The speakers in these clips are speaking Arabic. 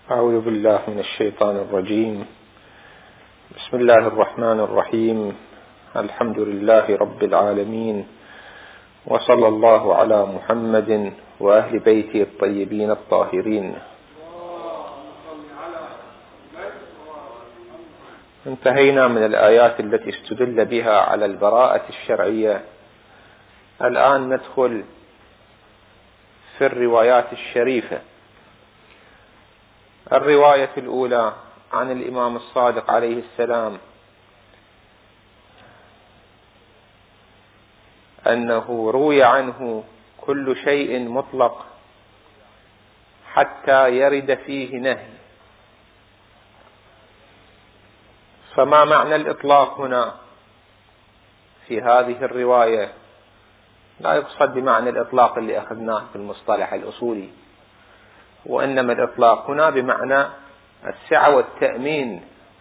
أعوذ بالله من الشيطان الرجيم. بسم الله الرحمن الرحيم. الحمد لله رب العالمين، وصلى الله على محمد وأهل بيته الطيبين الطاهرين. انتهينا من الآيات التي استدل بها على البراءة الشرعية. الآن ندخل في الروايات الشريفة. الرواية الأولى عن الإمام الصادق عليه السلام أنه روي عنه كل شيء مطلق حتى يرد فيه نهي. فما معنى الإطلاق هنا في هذه الرواية؟ لا يقصد بمعنى الإطلاق اللي أخذناه في المصطلح الأصولي، وإنما الإطلاق هنا بمعنى السعة والتأمين.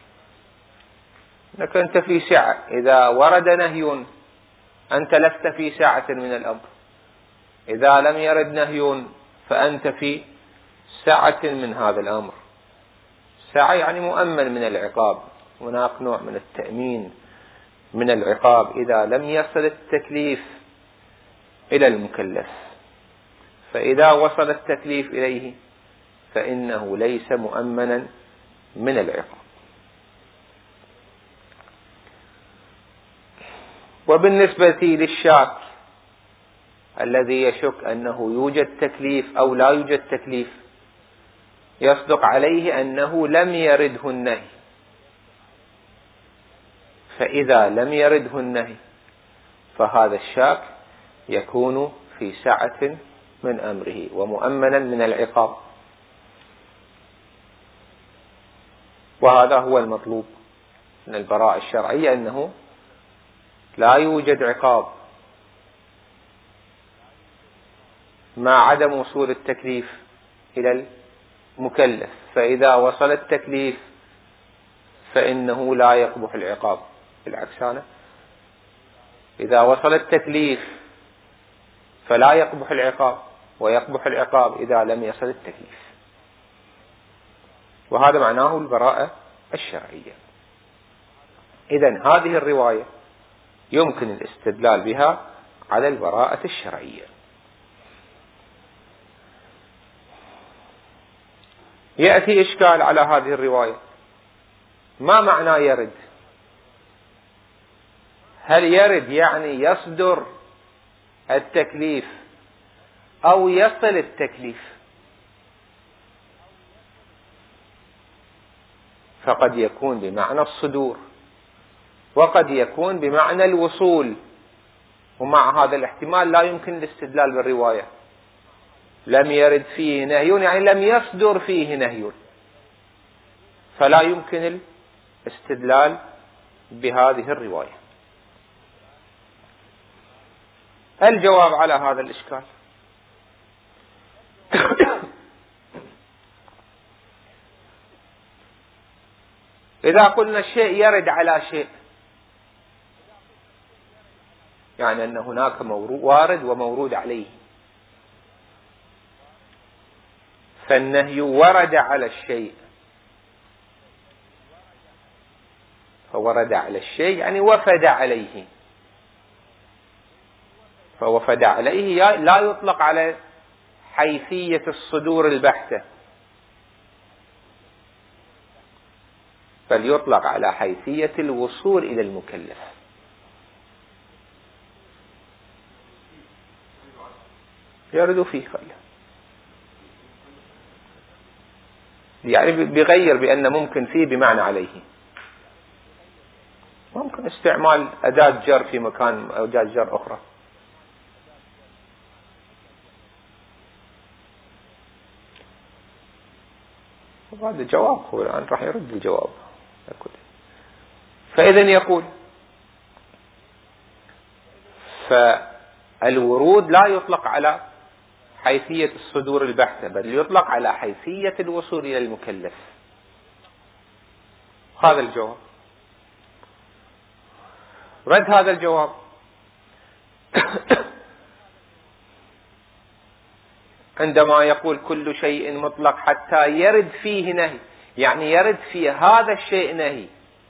أنك أنت في سعة، إذا ورد نهي أنت لست في سعة من الأمر، إذا لم يرد نهي فأنت في سعة من هذا الأمر. سعة يعني مؤمن من العقاب، هناك نوع من التأمين من العقاب إذا لم يصل التكليف إلى المكلف. فإذا وصل التكليف إليه فإنه ليس مؤمنا من العقاب. وبالنسبة للشاك الذي يشك أنه يوجد تكليف أو لا يوجد تكليف، يصدق عليه أنه لم يرده النهي. فإذا لم يرده النهي فهذا الشاك يكون في سعة من أمره ومؤمنا من العقاب، وهذا هو المطلوب من البراءة الشرعية، أنه لا يوجد عقاب مع عدم وصول التكليف إلى المكلف. فإذا وصل التكليف فإنه لا يقبح العقاب، بالعكس إذا وصل التكليف فلا يقبح العقاب، ويقبح العقاب إذا لم يصل التكليف. وهذا معناه البراءة الشرعية. إذن هذه الرواية يمكن الاستدلال بها على البراءة الشرعية. يأتي إشكال على هذه الرواية: ما معنى يرد؟ هل يرد يعني يصدر التكليف أو يصل التكليف؟ فقد يكون بمعنى الصدور، وقد يكون بمعنى الوصول. ومع هذا الاحتمال لا يمكن الاستدلال بالرواية. لم يرد فيه نهي يعني لم يصدر فيه نهي، فلا يمكن الاستدلال بهذه الرواية. الجواب على هذا الإشكال: إذا قلنا الشيء يرد على شيء، يعني أن هناك وارد ومورود عليه. فالنهي ورد على الشيء، فورد على الشيء يعني وفد عليه. فوفد عليه لا يطلق على حيثية الصدور البحتة، بل يطلق على حيثية الوصول إلى المكلف. يرد فيه خله، يعني بغير بأن ممكن فيه بمعنى عليه. ممكن استعمال أداة جر في مكان أداة جر أخرى. وهذا جواب، هو الآن راح يرد الجواب. فإذا يقول: فالورود لا يطلق على حيثية الصدور البحتة، بل يطلق على حيثية الوصول إلى المكلف. هذا الجواب. رد هذا الجواب عندما يقول كل شيء مطلق حتى يرد فيه نهي، يعني يرد في هذا الشيء نهي،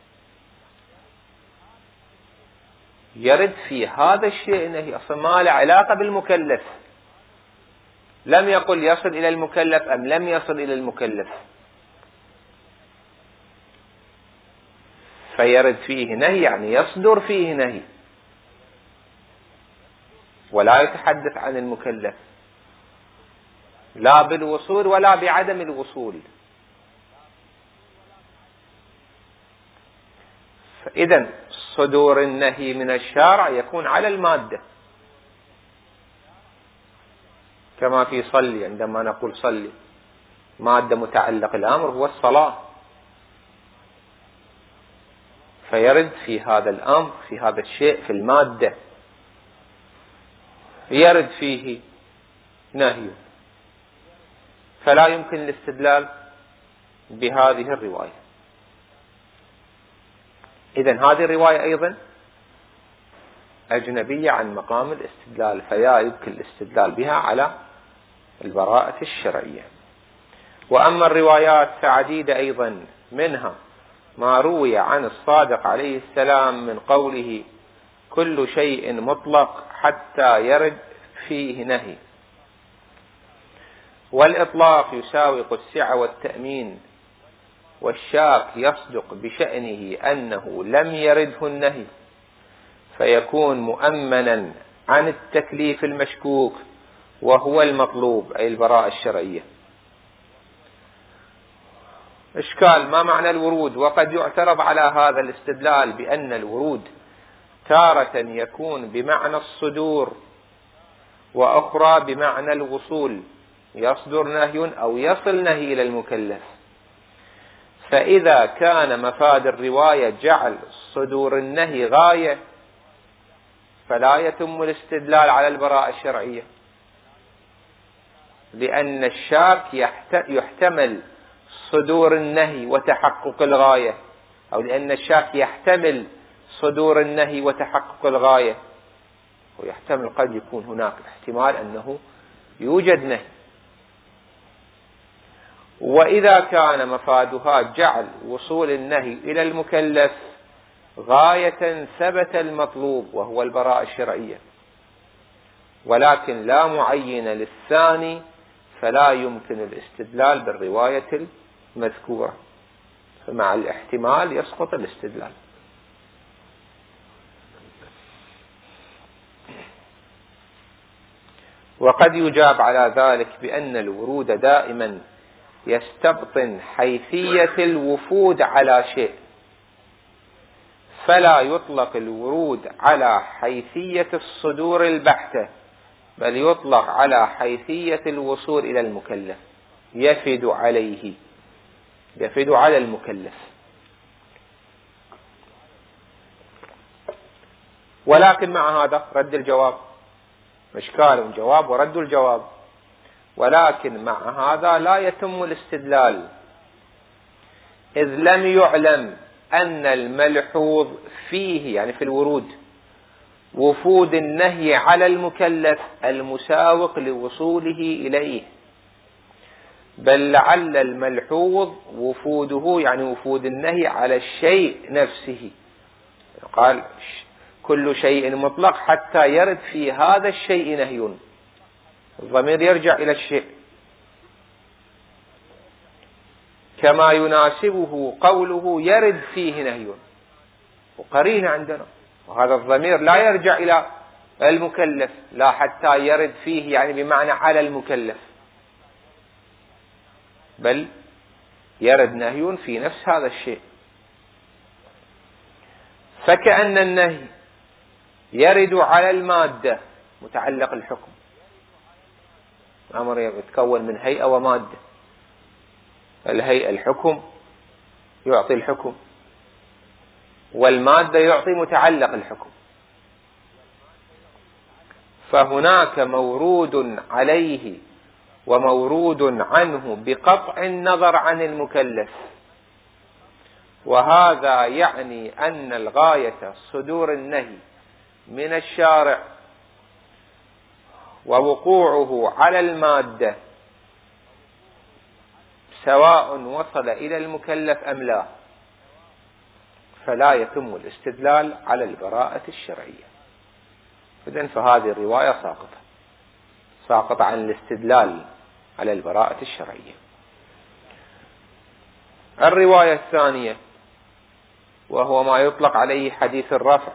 يرد في هذا الشيء نهي، أصلا ما له علاقة بالمكلف. لم يقل يصل إلى المكلف أم لم يصل إلى المكلف، فيرد فيه نهي يعني يصدر فيه نهي، ولا يتحدث عن المكلف لا بالوصول ولا بعدم الوصول. فإذا صدور النهي من الشارع يكون على المادة، كما في صلي، عندما نقول صلي مادة متعلق الأمر هو الصلاة، فيرد في هذا الأمر، في هذا الشيء، في المادة، يرد فيه نهي، فلا يمكن الاستدلال بهذه الرواية. إذن هذه الرواية أيضا أجنبية عن مقام الاستدلال، فلا يمكن الاستدلال بها على البراءة الشرعية. وأما الروايات فعديدة أيضا، منها ما روي عن الصادق عليه السلام من قوله كل شيء مطلق حتى يرد فيه نهي، والإطلاق يساوق السعة والتأمين، والشاك يصدق بشأنه أنه لم يرده النهي فيكون مؤمنا عن التكليف المشكوك وهو المطلوب، أي البراءة الشرعية. إشكال: ما معنى الورود؟ وقد يعترض على هذا الاستدلال بأن الورود تارة يكون بمعنى الصدور، وأخرى بمعنى الوصول، يصدر نهي أو يصل نهي إلى المكلف. فإذا كان مفاد الرواية جعل صدور النهي غاية فلا يتم الاستدلال على البراءة الشرعية، لأن الشاك يحتمل صدور النهي وتحقق الغاية، أو لأن الشاك يحتمل صدور النهي وتحقق الغاية، ويحتمل قد يكون هناك احتمال أنه يوجد نهي. وإذا كان مفادها جعل وصول النهي إلى المكلف غاية ثبت المطلوب وهو البراءة الشرعية، ولكن لا معين للثاني، فلا يمكن الاستدلال بالرواية المذكورة، فمع الاحتمال يسقط الاستدلال. وقد يجاب على ذلك بأن الورود دائما يستبطن حيثية الوفود على شيء، فلا يطلق الورود على حيثية الصدور البحتة، بل يطلق على حيثية الوصول إلى المكلف، يفد عليه، يفد على المكلف. ولكن مع هذا رد الجواب، إشكال جواب ورد الجواب، ولكن مع هذا لا يتم الاستدلال، إذ لم يعلم أن الملحوظ فيه، يعني في الورود، وفود النهي على المكلف المساوق لوصوله إليه، بل لعل الملحوظ وفوده، يعني وفود النهي على الشيء نفسه. قال كل شيء مطلق حتى يرد في هذا الشيء نهي، الضمير يرجع إلى الشيء، كما يناسبه قوله يرد فيه نهي، وقرينة عندنا، وهذا الضمير لا يرجع إلى المكلف، لا حتى يرد فيه يعني بمعنى على المكلف، بل يرد نهي في نفس هذا الشيء. فكأن النهي يرد على المادة متعلق الحكم، أمر يتكون من هيئة ومادة، الهيئة الحكم يعطي الحكم، والمادة يعطي متعلق الحكم، فهناك مورود عليه ومورود عنه بقطع النظر عن المكلف، وهذا يعني أن الغاية صدور النهي من الشارع، ووقوعه على المادة سواء وصل إلى المكلف أم لا، فلا يتم الاستدلال على البراءة الشرعية. إذن فهذه الرواية ساقطة عن الاستدلال على البراءة الشرعية. الرواية الثانية وهو ما يطلق عليه حديث الرفع،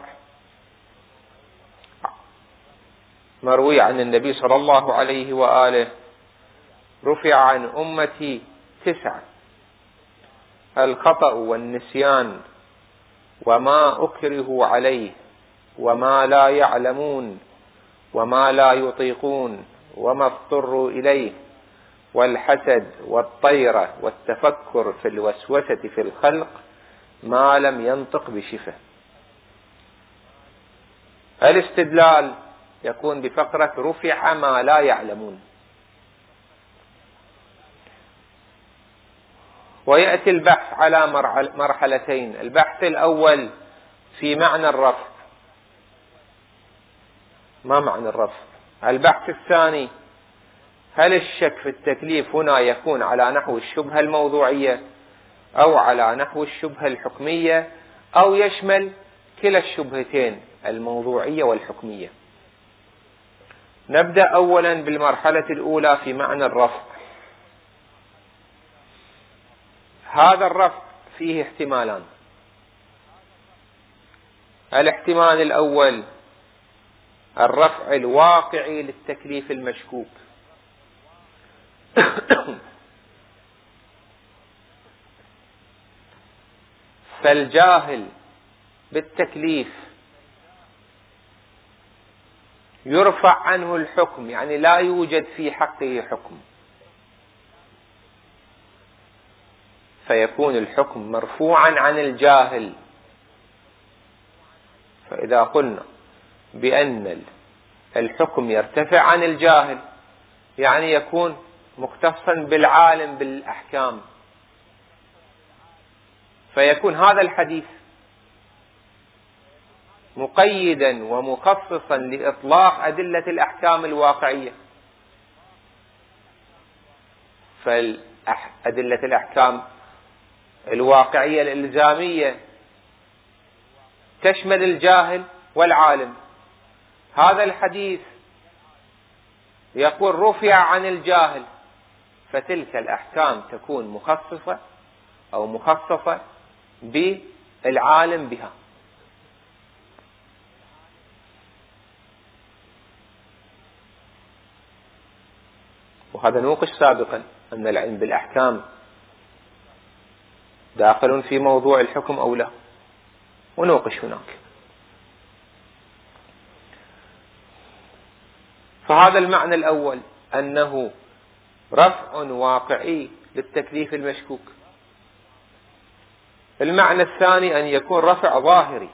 مروي عن النبي صلى الله عليه وآله: رفع عن أمتي 9: الخطأ والنسيان وما أكرهوا عليه وما لا يعلمون وما لا يطيقون وما اضطروا إليه والحسد والطيرة والتفكر في الوسوسة في الخلق ما لم ينطق بشفة. الاستدلال يكون بفقرة رفع ما لا يعلمون. ويأتي البحث على مرحلتين: البحث الأول في معنى الرفع، ما معنى الرفع؟ البحث الثاني: هل الشك في التكليف هنا يكون على نحو الشبهة الموضوعية أو على نحو الشبهة الحكمية أو يشمل كلا الشبهتين الموضوعية والحكمية؟ نبدأ أولا بالمرحلة الأولى في معنى الرفع. هذا الرفع فيه احتمالان: الاحتمال الأول الرفع الواقعي للتكليف المشكوك، فالجاهل بالتكليف يرفع عنه الحكم، يعني لا يوجد في حقه حكم، فيكون الحكم مرفوعا عن الجاهل. فإذا قلنا بأن الحكم يرتفع عن الجاهل يعني يكون مختصا بالعالم بالأحكام، فيكون هذا الحديث مقيدا ومخصصا لإطلاق أدلة الأحكام الواقعية. فأدلة الأحكام الواقعية الإلزامية تشمل الجاهل والعالم. هذا الحديث يقول رفع عن الجاهل، فتلك الأحكام تكون مخصصة أو مخصصة بالعالم بها. وهذا نوقش سابقا أن العلم بالأحكام داخل في موضوع الحكم أو لا، ونوقش هناك. فهذا المعنى الأول أنه رفع واقعي للتكليف المشكوك. المعنى الثاني أن يكون رفع ظاهري.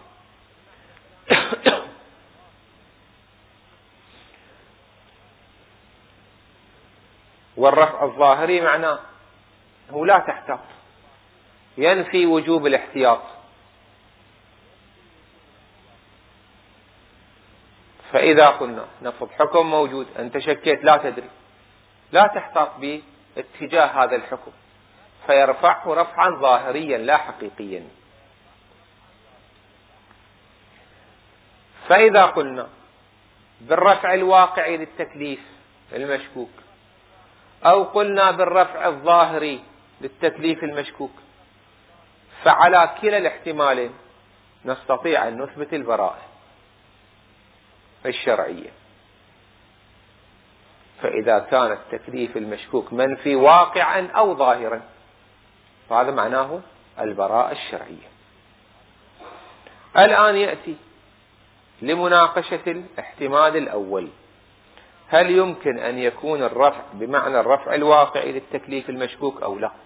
والرفع الظاهري معناه هو لا تحتاط، ينفي وجوب الاحتياط. فإذا قلنا نفرض حكم موجود، أنت شكيت لا تدري، لا تحتاط باتجاه هذا الحكم، فيرفعه رفعا ظاهريا لا حقيقيا. فإذا قلنا بالرفع الواقعي للتكليف المشكوك أو قلنا بالرفع الظاهري للتكليف المشكوك، فعلى كلا الاحتمالين نستطيع أن نثبت البراءة الشرعية. فإذا كان التكليف المشكوك منفي واقعا أو ظاهرا فهذا معناه البراءة الشرعية. الآن يأتي لمناقشة الاحتمال الأول: هل يمكن أن يكون الرفع بمعنى الرفع الواقعي للتكليف المشكوك أو لا؟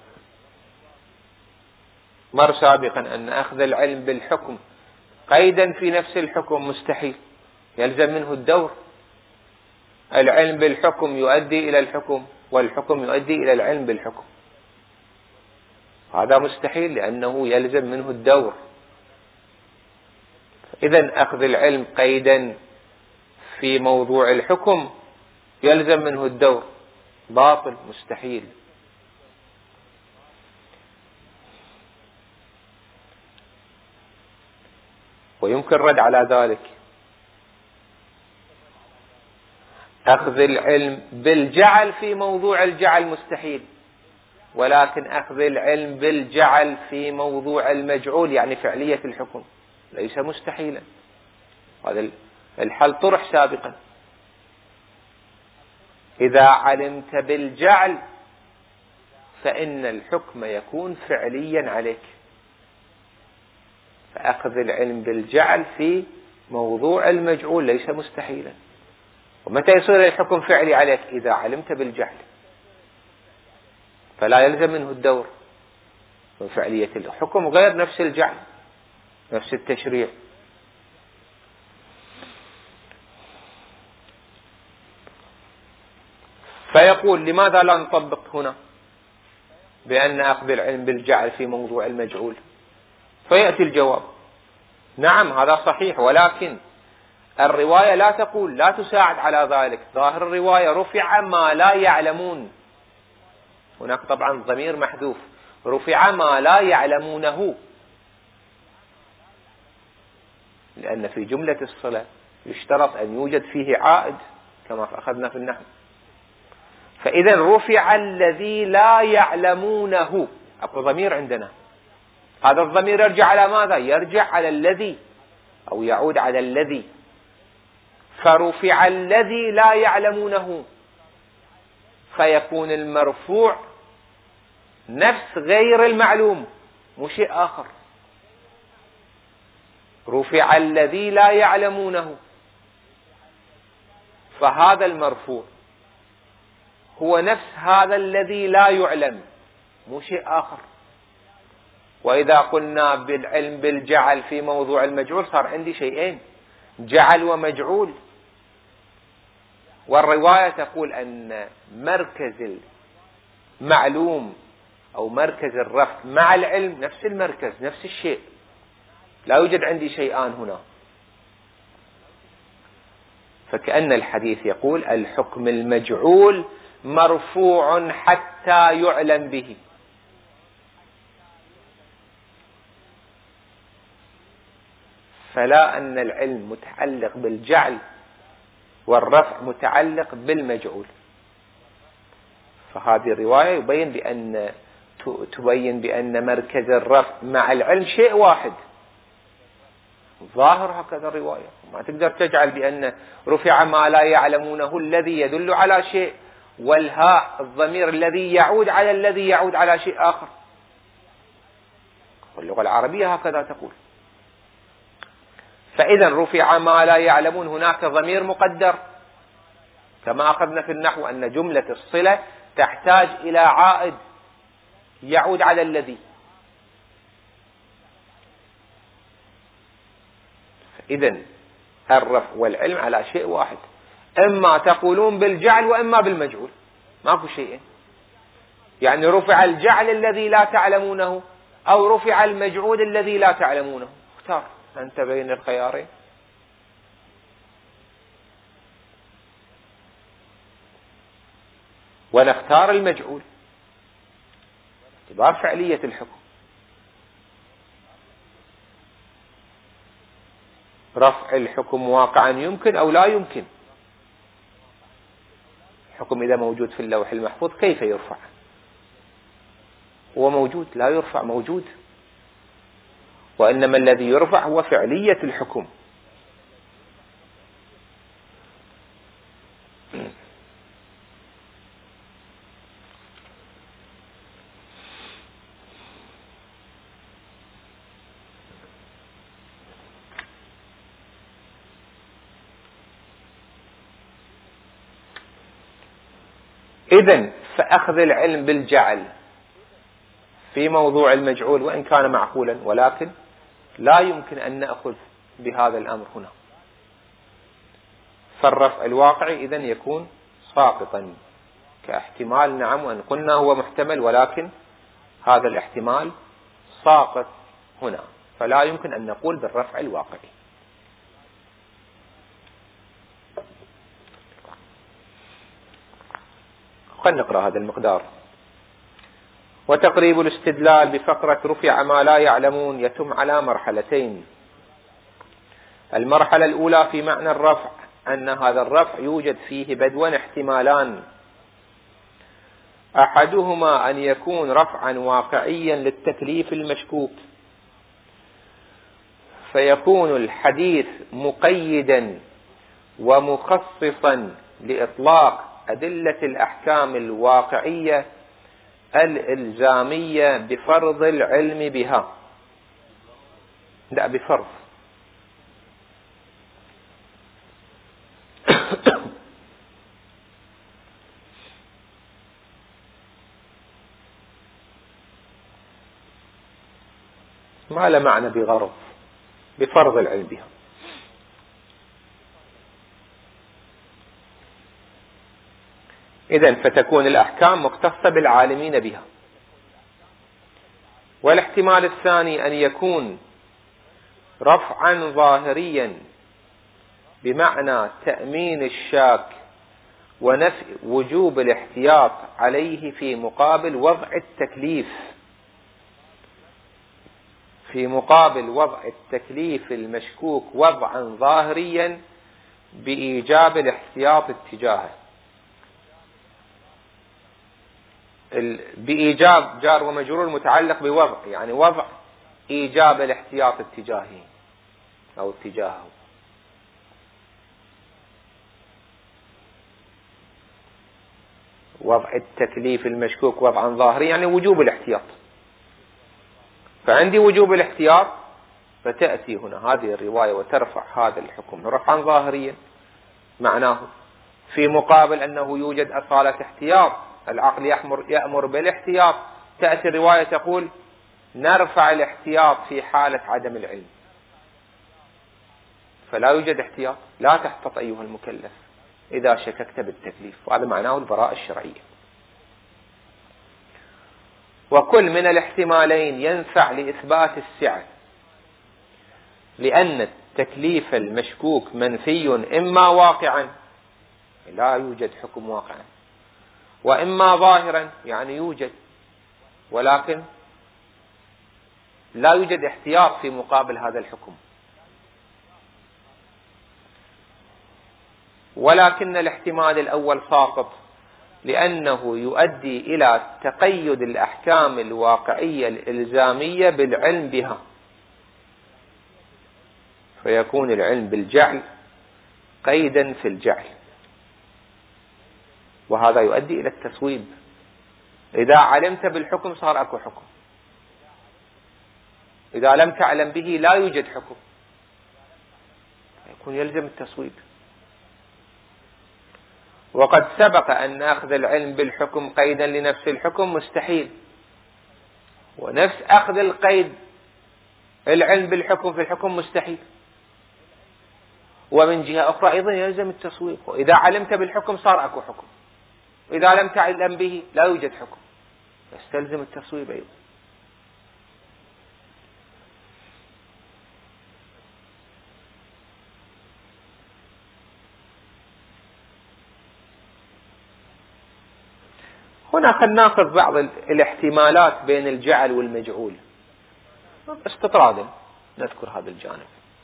مر سابقا أن أخذ العلم بالحكم قيدا في نفس الحكم مستحيل، يلزم منه الدور. العلم بالحكم يؤدي إلى الحكم، والحكم يؤدي إلى العلم بالحكم، هذا مستحيل لأنه يلزم منه الدور. إذن أخذ العلم قيدا في موضوع الحكم يلزم منه الدور، باطل مستحيل. ويمكن رد على ذلك: أخذ العلم بالجعل في موضوع الجعل مستحيل، ولكن أخذ العلم بالجعل في موضوع المجعول يعني فعلية الحكم ليس مستحيلا. هذا الحل طرح سابقا. إذا علمت بالجعل فإن الحكم يكون فعليا عليك، فأخذ العلم بالجعل في موضوع المجعول ليس مستحيلا. ومتى يصير الحكم فعلي عليك؟ إذا علمت بالجعل، فلا يلزم منه الدور من فعلية الحكم، غير نفس الجعل، نفس التشريع. فيقول: لماذا لا نطبق هنا بأن أخذ العلم بالجعل في موضوع المجعول؟ فيأتي الجواب: نعم هذا صحيح، ولكن الرواية لا تقول، لا تساعد على ذلك. ظاهر الرواية: رفع ما لا يعلمون. هناك طبعا ضمير محذوف، رفع ما لا يعلمونه، لأن في جملة الصلة يشترط أن يوجد فيه عائد كما أخذنا في النحو. فإذا رفع الذي لا يعلمونه، أكو ضمير عندنا، هذا الضمير يرجع على ماذا؟ يرجع على الذي، أو يعود على الذي. فرفع الذي لا يعلمونه، فيكون المرفوع نفس غير المعلوم، مو شيء آخر. رفع الذي لا يعلمونه، فهذا المرفوع هو نفس هذا الذي لا يعلم، مو شيء آخر. وإذا قلنا بالعلم بالجعل في موضوع المجعول صار عندي شيئين: جعل ومجعول. والرواية تقول أن مركز المعلوم أو مركز الرفع مع العلم نفس المركز، نفس الشيء، لا يوجد عندي شيئان هنا. فكأن الحديث يقول: الحكم المجعول مرفوع حتى يعلم به. فلا أن العلم متعلق بالجعل والرفع متعلق بالمجعول. فهذه الرواية تبين بأن مركز الرفع مع العلم شيء واحد. ظاهر هكذا الرواية، ما تقدر تجعل بأن رفع ما لا يعلمونه الذي يدل على شيء، والهاء الضمير الذي يعود على الذي يعود على شيء آخر. واللغة العربية هكذا تقول. فإذا رفع ما لا يعلمون، هناك ضمير مقدر، كما أخذنا في النحو أن جملة الصلة تحتاج إلى عائد يعود على الذي. إذا الرفع والعلم على شيء واحد، إما تقولون بالجعل وإما بالمجعول، ماكو شيئين. يعني رفع الجعل الذي لا تعلمونه أو رفع المجعول الذي لا تعلمونه، اختار أنت بين الخيارين. ونختار المجعول باعتبار فعلية الحكم. رفع الحكم واقعا يمكن أو لا يمكن. الحكم إذا موجود في اللوح المحفوظ كيف يرفع؟ هو موجود، لا يرفع، موجود. وإنما الذي يرفع هو فعلية الحكم. إذن فأخذ العلم بالجعل في موضوع المجعول وإن كان معقولا، ولكن لا يمكن أن نأخذ بهذا الأمر هنا. فالرفع الواقعي إذن يكون ساقطا كاحتمال، نعم، وإن قلنا هو محتمل، ولكن هذا الاحتمال ساقط هنا، فلا يمكن أن نقول بالرفع الواقعي. فلنقرأ هذا المقدار. وتقريب الاستدلال بفقرة رفع ما لا يعلمون يتم على مرحلتين. المرحلة الأولى في معنى الرفع، أن هذا الرفع يوجد فيه بدوا احتمالان: أحدهما أن يكون رفعا واقعيا للتكليف المشكوك، فيكون الحديث مقيدا ومخصصا لإطلاق أدلة الأحكام الواقعية الإلزامية بفرض العلم بها، لا بفرض. ما له معنى بغرض، بفرض العلم بها. إذن فتكون الأحكام مختصة بالعالمين بها. والاحتمال الثاني أن يكون رفعا ظاهريا بمعنى تأمين الشاك ونفي وجوب الاحتياط عليه في مقابل وضع التكليف، في مقابل وضع التكليف المشكوك وضعا ظاهريا بإيجاب الاحتياط اتجاهه. بإيجاب جار ومجرور متعلق بوضع، يعني وضع إيجاب الاحتياط اتجاهه أو اتجاهه. وضع التكليف المشكوك وضعا ظاهريا يعني وجوب الاحتياط. فعندي وجوب الاحتياط، فتأتي هنا هذه الرواية وترفع هذا الحكم رفعا ظاهريا، معناه في مقابل أنه يوجد أصالة احتياط، العقل يأمر بالاحتياط، تأتي الرواية تقول نرفع الاحتياط في حالة عدم العلم، فلا يوجد احتياط، لا تحتط أيها المكلف إذا شككت بالتكليف، وهذا معناه البراءة الشرعية. وكل من الاحتمالين ينفع لإثبات السعة، لأن التكليف المشكوك منفي إما واقعا لا يوجد حكم واقعا، وإما ظاهرا يعني يوجد ولكن لا يوجد احتياط في مقابل هذا الحكم. ولكن الاحتمال الأول ساقط، لأنه يؤدي إلى تقيد الأحكام الواقعية الإلزامية بالعلم بها، فيكون العلم بالجعل قيدا في الجعل، وهذا يؤدي إلى التسويب. إذا علمت بالحكم صار أكو حكم، إذا لم تعلم به لا يوجد حكم، يكون يلزم التسويب. وقد سبق أن أخذ العلم بالحكم قيدا لنفس الحكم مستحيل، ونفس أخذ القيد العلم بالحكم في الحكم مستحيل. ومن جهة أخرى أيضا يلزم التصويب، وإذا علمت بالحكم صار أكو حكم، إذا لم تعلم به لا يوجد حكم، يستلزم التصويب أيضا. هنا خلينا ناخذ بعض الاحتمالات بين الجعل والمجعول استطرادا، نذكر هذا الجانب.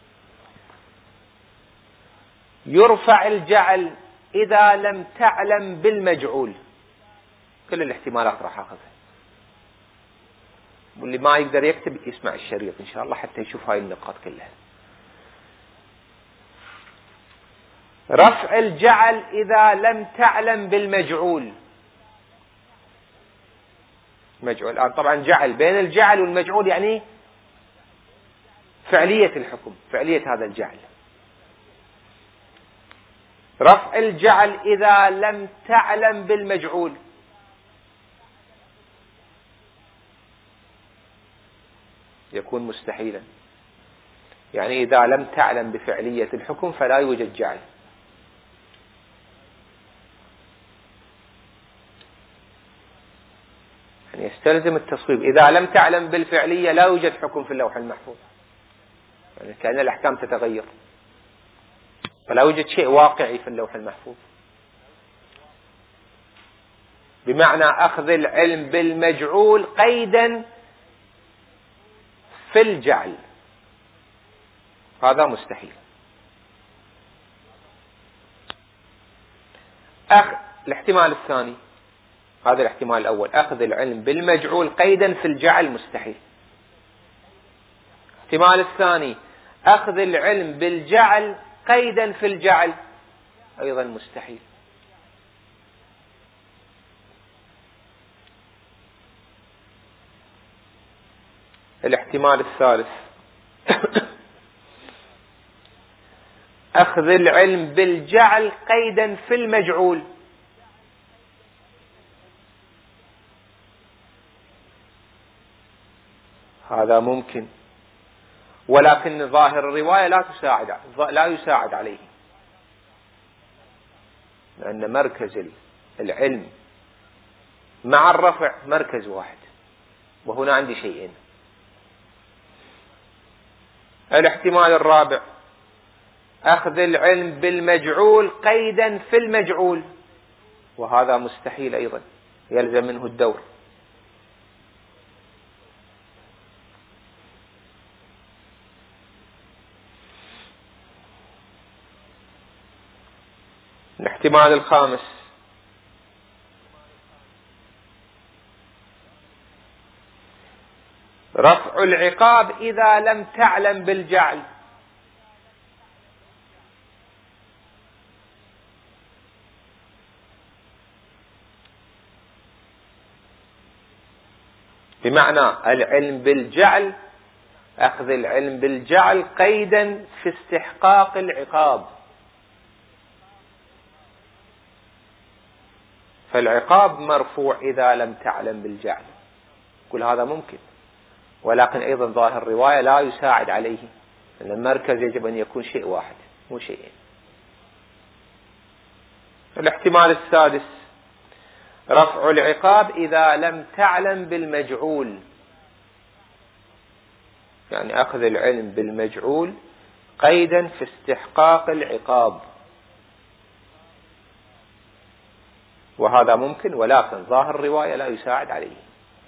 يرفع الجعل إذا لم تعلم بالمجعول، كل الاحتمالات راح أخذها، واللي ما يقدر يكتب يسمع الشريط إن شاء الله حتى يشوف هاي النقاط كلها. رفع الجعل إذا لم تعلم بالمجعول، مجعول الآن طبعا جعل، بين الجعل والمجعول يعني فعلية الحكم، فعلية هذا الجعل. رفع الجعل إذا لم تعلم بالمجعول، يكون مستحيلا، يعني إذا لم تعلم بفعلية الحكم فلا يوجد جعل. يعني يستلزم التصويب، إذا لم تعلم بالفعلية لا يوجد حكم في اللوح المحفوظ، يعني كأن الأحكام تتغير، فلا يوجد شيء واقعي في اللوح المحفوظ. بمعنى أخذ العلم بالمجعول قيدا في الجعل، هذا مستحيل. الاحتمال الثاني، هذا الاحتمال الأول، أخذ العلم بالمجعول قيدا في الجعل مستحيل. الاحتمال الثاني، أخذ العلم بالجعل قيدا في الجعل، أيضا مستحيل. الاحتمال الثالث أخذ العلم بالجعل قيدا في المجعول، هذا ممكن، ولكن ظاهر الرواية لا يساعد عليه، لأن مركز العلم مع الرفع مركز واحد، وهنا عندي شيئين. الاحتمال الرابع، أخذ العلم بالمجعول قيدا في المجعول، وهذا مستحيل أيضا، يلزم منه الدور. الاحتمال الخامس، رفع العقاب إذا لم تعلم بالجعل، بمعنى العلم بالجعل، أخذ العلم بالجعل قيدا في استحقاق العقاب، فالعقاب مرفوع إذا لم تعلم بالجعل. كل هذا ممكن، ولكن أيضا ظاهر الرواية لا يساعد عليه، لأن المركز يجب أن يكون شيء واحد مو شيئين. الاحتمال السادس، رفع العقاب إذا لم تعلم بالمجعول، يعني أخذ العلم بالمجعول قيدا في استحقاق العقاب، وهذا ممكن، ولكن ظاهر الرواية لا يساعد عليه.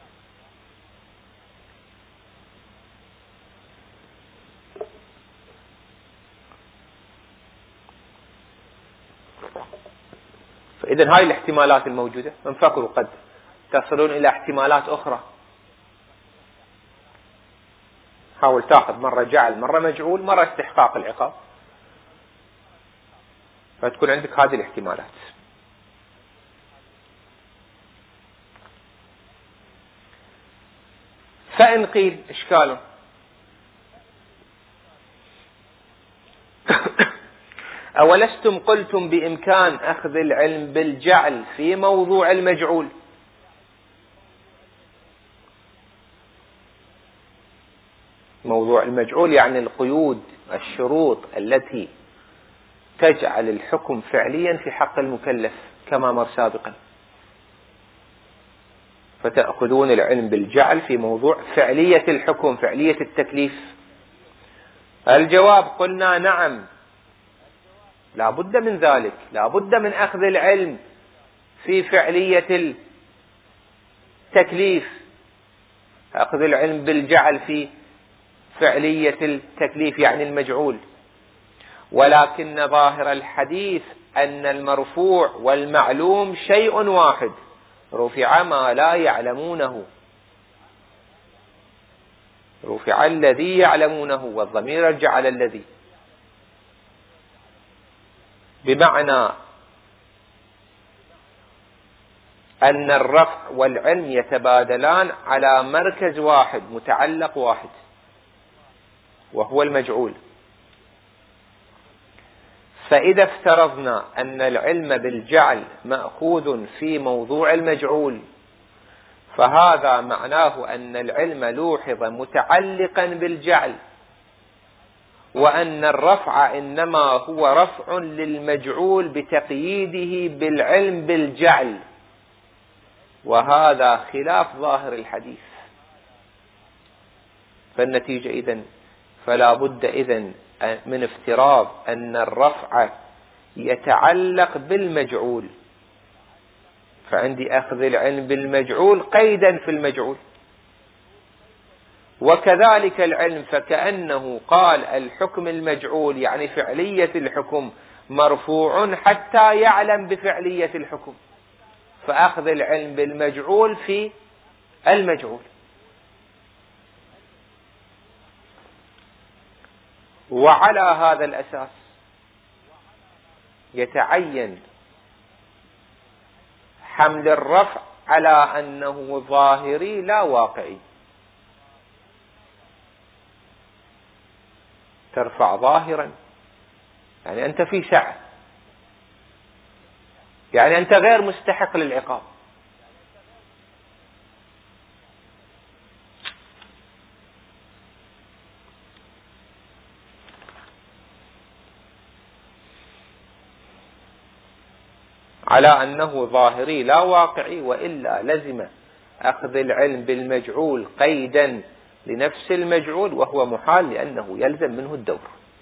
فإذا هاي الاحتمالات الموجودة، انفكروا قد تصلون إلى احتمالات أخرى. حاول تأخذ مرة جعل، مرة مجعول، مرة استحقاق العقاب، فتكون عندك هذه الاحتمالات. فإن قيل إشكاله أولستم قلتم بإمكان أخذ العلم بالجعل في موضوع المجعول؟ موضوع المجعول يعني القيود، الشروط التي تجعل الحكم فعليا في حق المكلف كما مر سابقا، فتأخذون العلم بالجعل في موضوع فعلية الحكم، فعلية التكليف. الجواب قلنا نعم، لا بد من ذلك، لا بد من أخذ العلم في فعلية التكليف، أخذ العلم بالجعل في فعلية التكليف يعني المجعول، ولكن ظاهر الحديث أن المرفوع والمعلوم شيء واحد، رفع ما لا يعلمونه، رفع الذي يعلمونه، والضمير يرجع على الذي، بمعنى أن الرفع والعلم يتبادلان على مركز واحد، متعلق واحد، وهو المجعول. فإذا افترضنا أن العلم بالجعل مأخوذ في موضوع المجعول، فهذا معناه أن العلم لوحظ متعلقا بالجعل، وأن الرفع إنما هو رفع للمجعول بتقييده بالعلم بالجعل، وهذا خلاف ظاهر الحديث. فالنتيجة إذن فلا بد إذن من افتراض أن الرفع يتعلق بالمجعول، فعندي أخذ العلم بالمجعول قيدا في المجعول. وكذلك العلم فكأنه قال الحكم المجعول يعني فعلية الحكم مرفوع حتى يعلم بفعلية الحكم، فأخذ العلم بالمجعول في المجعول. وعلى هذا الأساس يتعين حمل الرفع على أنه ظاهري لا واقعي. ترفع ظاهرا يعني أنت في سعة، يعني أنت غير مستحق للعقاب. على أنه ظاهري لا واقعي، وإلا لزم أخذ العلم بالمجعول قيدا لنفس المجعول، وهو محال لأنه يلزم منه الدور.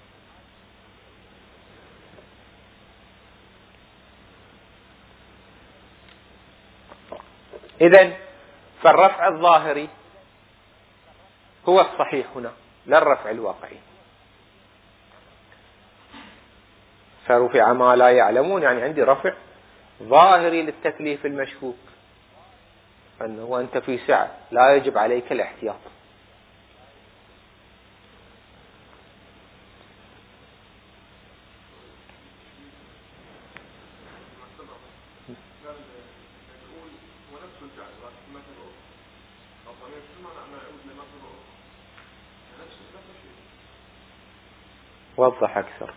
إذن فالرفع الظاهري هو الصحيح هنا لا الرفع الواقعي. فرفع ما لا يعلمون يعني عندي رفع ظاهري للتكليف المشكوك، أنه أنت في سعة لا يجب عليك الاحتياط. وضح أكثر.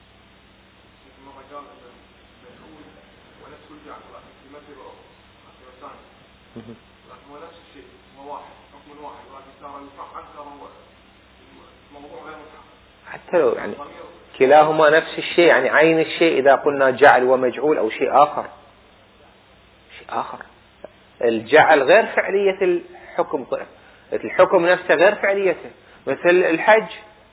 هو نفس الشيء، هو واحد، حكم واحد، ولكن صار يفعل هو موضوع غير متحقق. حتى لو يعني كلاهما نفس الشيء، يعني عين الشيء إذا قلنا جعل ومجعول أو شيء آخر. شيء آخر الجعل غير فعلية الحكم، الحكم نفسه غير فعليته. مثل الحج،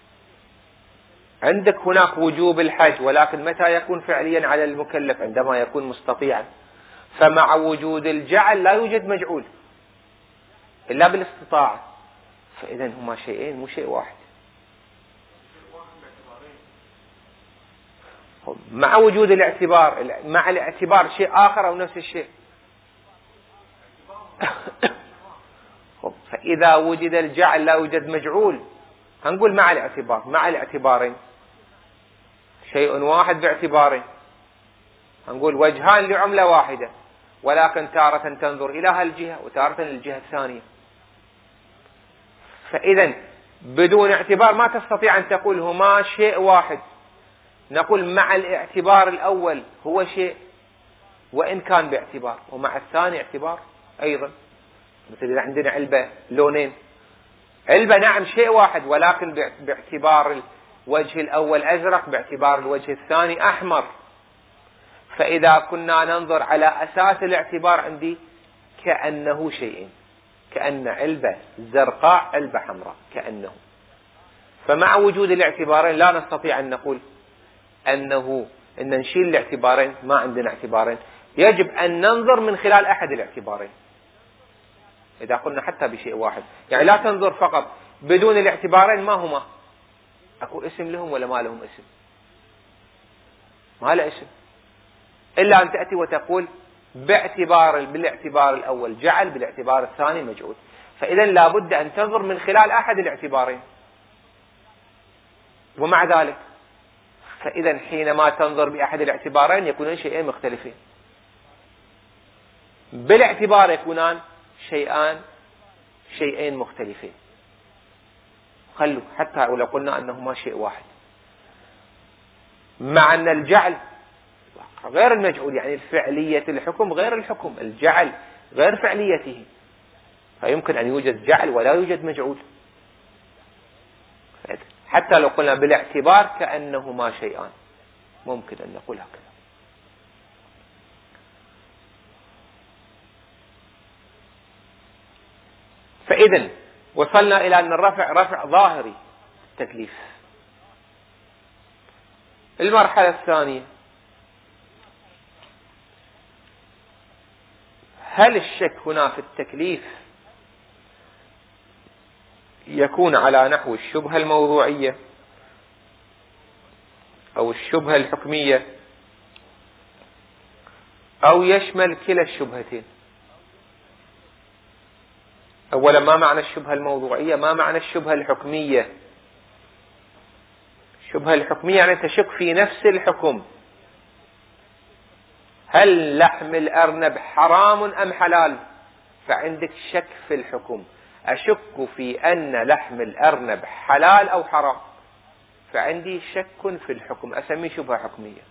عندك هناك وجوب الحج، ولكن متى يكون فعليا على المكلف؟ عندما يكون مستطيعا. فمع وجود الجعل لا يوجد مجعول إلا بالاستطاعة، فإذا هما شيئين مو شيء واحد. مع وجود الاعتبار، مع الاعتبار شيء آخر أو نفس الشيء. فإذا وجد الجعل لا يوجد مجعول، هنقول مع الاعتبار، مع الاعتبارين شيء واحد باعتبارين، هنقول وجهان لعملة واحدة، ولكن تارة تنظر إلى هالجهة وتارة للجهة الثانية. فإذا بدون اعتبار ما تستطيع أن تقول هما شيء واحد. نقول مع الاعتبار الأول هو شيء وإن كان باعتبار، ومع الثاني اعتبار أيضا. مثل إذا عندنا علبة لونين، علبة نعم شيء واحد، ولكن باعتبار الوجه الأول أزرق، باعتبار الوجه الثاني أحمر. فإذا كنا ننظر على أساس الاعتبار عندي كأنه شيئين، كأن علبة زرقاء علبة حمراء كأنه. فمع وجود الاعتبارين لا نستطيع أن نقول أن نشيل الاعتبارين، ما عندنا اعتبارين، يجب أن ننظر من خلال أحد الاعتبارين. إذا قلنا حتى بشيء واحد، يعني لا تنظر فقط بدون الاعتبارين ما هما، أكو اسم لهم ولا ما لهم اسم؟ ما له اسم، إلا أن تأتي وتقول بالاعتبار الأول جعل، بالاعتبار الثاني مجعول. فإذا لا بد أن تنظر من خلال أحد الاعتبارين. ومع ذلك فإذا حينما تنظر بأحد الاعتبارين يكونان شيئين مختلفين، بالاعتبار يكونان شيئين مختلفين. خلوا حتى ولو قلنا أنهما شيء واحد، مع أن الجعل غير المجعول، يعني فعلية الحكم غير الحكم، الجعل غير فعليته، فيمكن أن يوجد جعل ولا يوجد مجعول. حتى لو قلنا بالاعتبار كأنهما شيئان ممكن أن نقول هكذا. فإذن وصلنا إلى أن الرفع رفع ظاهري التكليف. المرحلة الثانية هل الشك هنا في التكليف يكون على نحو الشبهة الموضوعية أو الشبهة الحكمية، أو يشمل كلا الشبهتين؟ أولا، ما معنى الشبهة الموضوعية؟ ما معنى الشبهة الحكمية؟ الشبهة الحكمية يعني تشك في نفس الحكم. هل لحم الأرنب حرام أم حلال؟ فعندك شك في الحكم. أشك في أن لحم الأرنب حلال أو حرام، فعندي شك في الحكم، أسميه شبهة حكمية.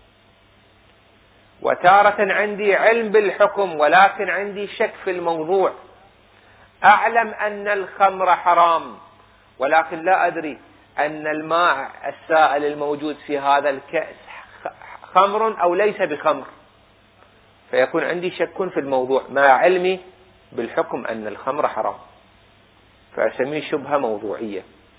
وتارة عندي علم بالحكم ولكن عندي شك في الموضوع. أعلم أن الخمر حرام ولكن لا أدري أن الماء السائل الموجود في هذا الكأس خمر أو ليس بخمر، فيكون عندي شك في الموضوع مع علمي بالحكم أن الخمر حرام، فأسميه شبهة موضوعية.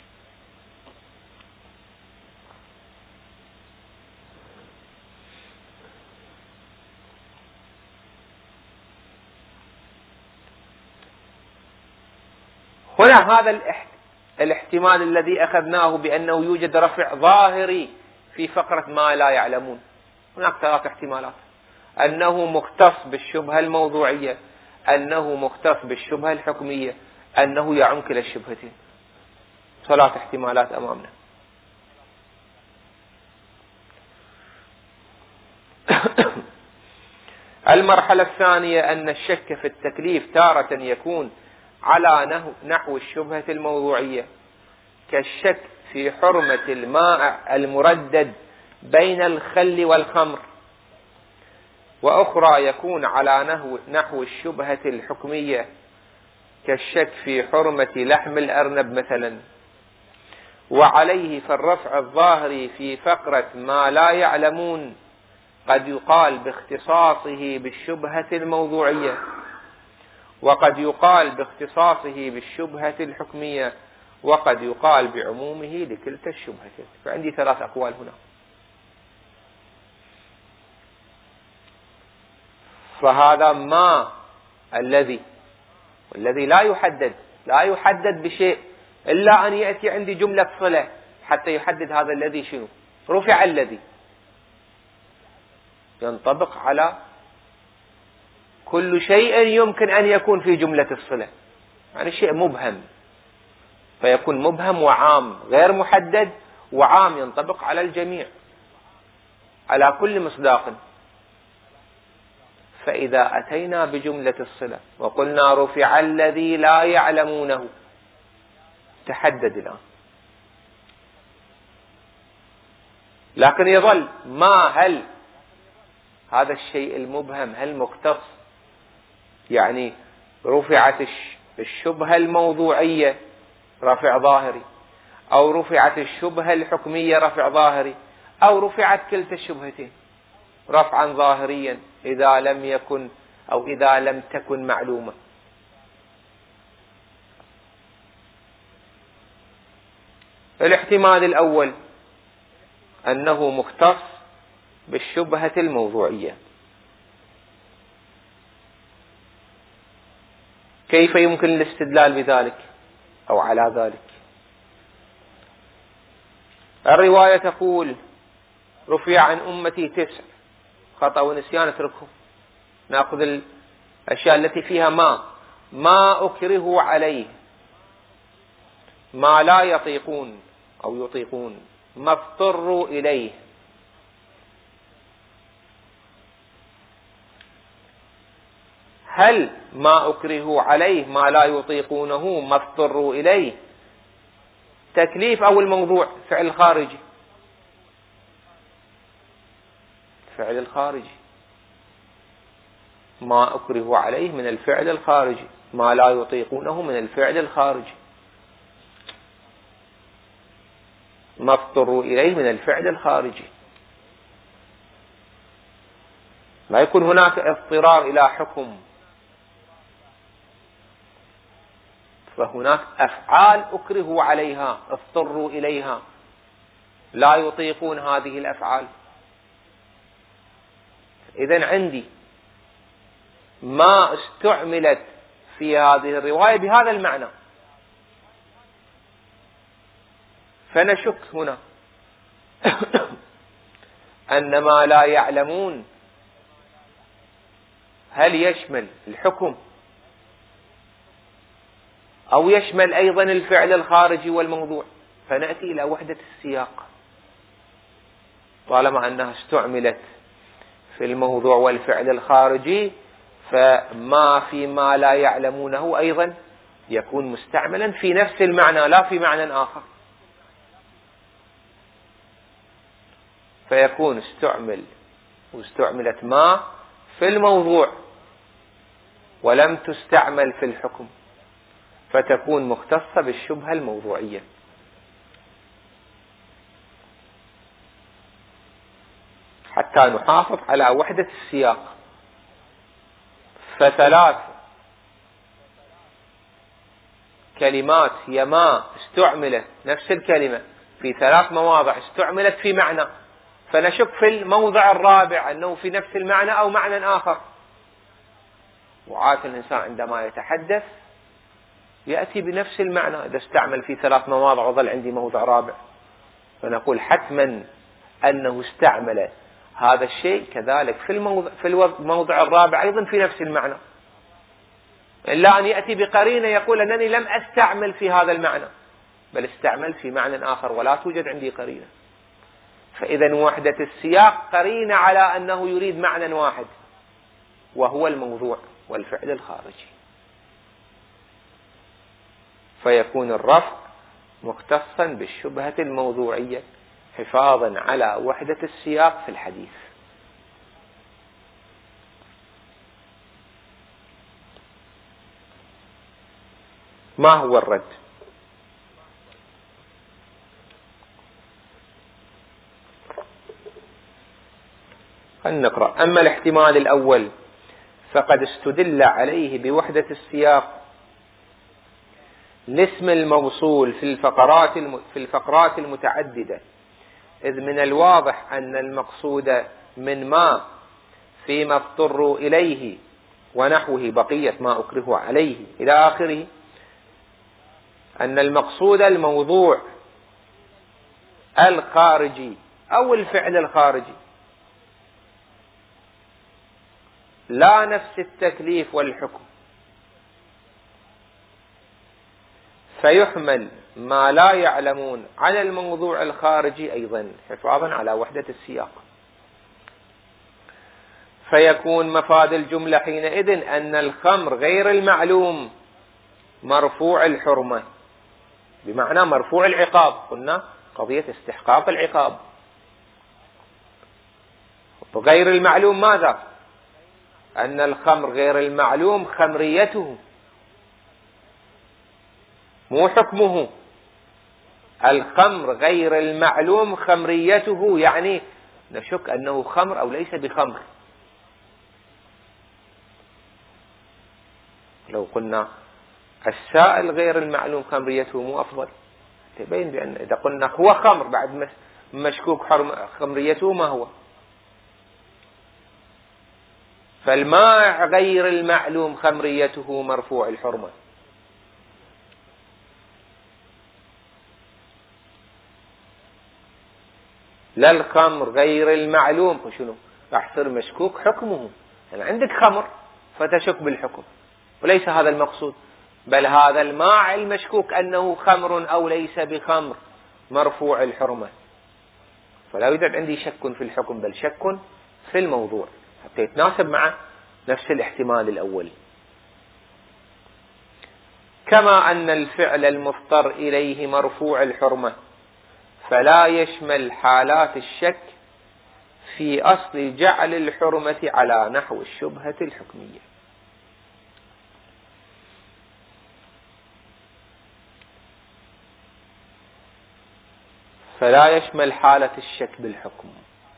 هنا هذا الاحتمال الذي أخذناه بأنه يوجد رفع ظاهري في فقرة ما لا يعلمون. هناك 3 احتمالات: أنه مختص بالشبهة الموضوعية، أنه مختص بالشبهة الحكمية، أنه يعم كلا الشبهتين. 3 احتمالات أمامنا. المرحلة الثانية أن الشك في التكليف تارة يكون على نحو الشبهة الموضوعية، كالشك في حرمة الماء المردد بين الخل والخمر، وأخرى يكون على نحو الشبهة الحكمية، كالشك في حرمة لحم الأرنب مثلا. وعليه فالرفع الظاهري في فقرة ما لا يعلمون قد يقال باختصاصه بالشبهة الموضوعية، وقد يقال باختصاصه بالشبهة الحكمية، وقد يقال بعمومه لكلتا الشبهتين. فعندي 3 أقوال هنا. فهذا ما الذي لا يحدد بشيء إلا أن يأتي عندي جملة صلة حتى يحدد هذا الذي شنو. رفع الذي ينطبق على كل شيء يمكن أن يكون في جملة الصلة، يعني شيء مبهم، فيكون مبهم وعام غير محدد، وعام ينطبق على الجميع على كل مصداق. فإذا أتينا بجملة الصلة وقلنا رفع الذي لا يعلمونه، تحدد الآن. لكن يظل هل هذا الشيء المبهم هل مختص، يعني رفعت الشبهة الموضوعية رفع ظاهري، أو رفعت الشبهة الحكمية رفع ظاهري، أو رفعت كلتا الشبهتين رفعا ظاهريا إذا لم يكن أو إذا لم تكن معلومة. الاحتمال الأول أنه مختص بالشبهة الموضوعية. كيف يمكن الاستدلال بذلك أو على ذلك؟ الرواية تقول: رفع عن أمتي 9 خطأ ونسيان اتركه. نأخذ الأشياء التي فيها ما أكره عليه، ما لا يطيقون أو يطيقون، ما اضطروا إليه. هل ما أكره عليه ما لا يطيقونه ما اضطروا إليه تكليف أو الموضوع؟ فعل خارجي. فعل الخارجي. ما أكره عليه من الفعل الخارجي، ما لا يطيقونه من الفعل الخارجي، ما اضطروا إليه من الفعل الخارجي. لا يكون هناك اضطرار إلى حكم، فهناك أفعال أكرهوا عليها اضطروا إليها، لا يطيقون هذه الأفعال. إذن عندي ما استعملت في هذه الرواية بهذا المعنى، فنشك هنا أن ما لا يعلمون هل يشمل الحكم أو يشمل أيضا الفعل الخارجي والموضوع، فنأتي إلى وحدة السياق. طالما أنها استعملت في الموضوع والفعل الخارجي، فما في ما لا يعلمونه أيضا يكون مستعملا في نفس المعنى لا في معنى آخر، فيكون استعملت ما في الموضوع ولم تستعمل في الحكم، فتكون مختصة بالشبهة الموضوعية. حتى نحافظ على وحدة السياق، فثلاث كلمات هي ما استعملت نفس الكلمة في ثلاث مواضع استعملت في معنى، فنشك في الموضع الرابع أنه في نفس المعنى أو معنى آخر. وعادة الإنسان عندما يتحدث يأتي بنفس المعنى إذا استعمل في ثلاث مواضع وظل عندي موضع رابع، فنقول حتما أنه استعمل هذا الشيء كذلك في الموضع الرابع أيضا في نفس المعنى، إلا أن يأتي بقرينة يقول أنني لم أستعمل في هذا المعنى بل استعمل في معنى آخر ولا توجد عندي قرينة. فإذا وحدة السياق قرينة على أنه يريد معنى واحد وهو الموضوع والفعل الخارجي، فيكون الرفع مختصا بالشبهة الموضوعية حفاظا على وحدة السياق في الحديث. ما هو الرد؟ خلينا نقرأ. أما الاحتمال الأول فقد استدل عليه بوحدة السياق لاسم الموصول في الفقرات المتعددة، إذ من الواضح أن المقصود من ما فيما اضطروا إليه ونحوه بقية ما أكره عليه إلى آخره، أن المقصود الموضوع الخارجي أو الفعل الخارجي، لا نفس التكليف والحكم، فيحمل ما لا يعلمون على الموضوع الخارجي أيضا حفاظا على وحدة السياق. فيكون مفاد الجملة حينئذ أن الخمر غير المعلوم مرفوع الحرمة، بمعنى مرفوع العقاب. قلنا قضية استحقاق العقاب. غير المعلوم ماذا؟ أن الخمر غير المعلوم خمريته مو حكمه. الخمر غير المعلوم خمريته، يعني نشك أنه خمر أو ليس بخمر. لو قلنا السائل غير المعلوم خمريته مو أفضل، تبين بأن إذا قلنا هو خمر بعد مشكوك خمريته ما هو. فالماء غير المعلوم خمريته مرفوع الحرمة. لا الخمر غير المعلوم شنو راح يصير مشكوك حكمه، يعني عندك خمر فتشك بالحكم، وليس هذا المقصود، بل هذا الماء المشكوك أنه خمر أو ليس بخمر مرفوع الحرمة، فلا يوجد عندي شك في الحكم بل شك في الموضوع حتى يتناسب مع نفس الاحتمال الأول. كما أن الفعل المضطر إليه مرفوع الحرمة، فلا يشمل حالات الشك في أصل جعل الحرمة على نحو الشبهة الحكمية. فلا يشمل حالة الشك بالحكم.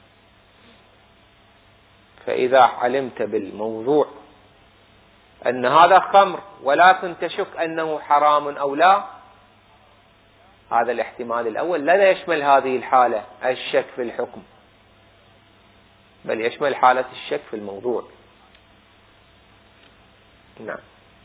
فإذا علمت بالموضوع أن هذا خمر ولكن تشك أنه حرام أو لا، هذا الاحتمال الأول لا يشمل هذه الحالة الشك في الحكم، بل يشمل حالة الشك في الموضوع. نعم.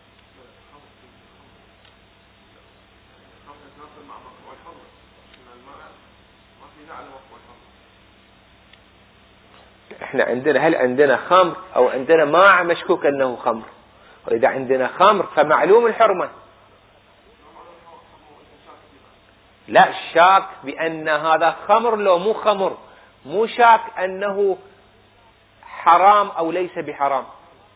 احنا عندنا، هل عندنا خمر او عندنا ماء مشكوك انه خمر؟ واذا عندنا خمر فمعلوم الحرمة. لا شاك بان هذا خمر لو مو خمر، مو شاك انه حرام او ليس بحرام.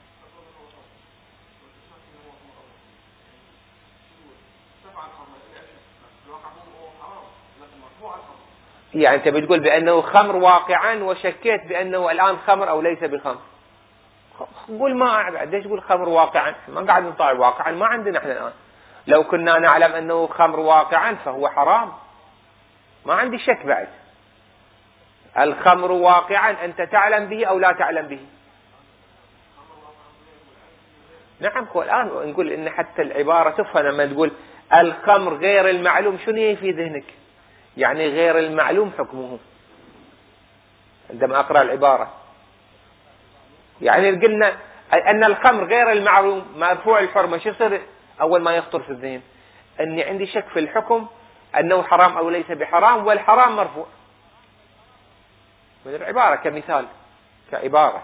يعني انت بتقول بانه خمر واقعا وشكيت بانه الان خمر او ليس بخمر. قول ما اعرف ليش تقول خمر واقعا، ما قاعد نطالع واقعا، ما عندنا احنا الان. لو كنا نعلم انه خمر واقعا فهو حرام، ما عندي شك بعد. الخمر واقعا انت تعلم به او لا تعلم به؟ نعم. هو الان نقول ان حتى العبارة تفهم لما تقول الخمر غير المعلوم، شنو هي في ذهنك؟ يعني غير المعلوم حكمه عندما اقرأ العبارة. يعني قلنا ان الخمر غير المعلوم مرفوع الحرمة، شو يصير اول ما يخطر في الذهن؟ اني عندي شك في الحكم انه حرام او ليس بحرام، والحرام مرفوع من العبارة كمثال، كعبارة.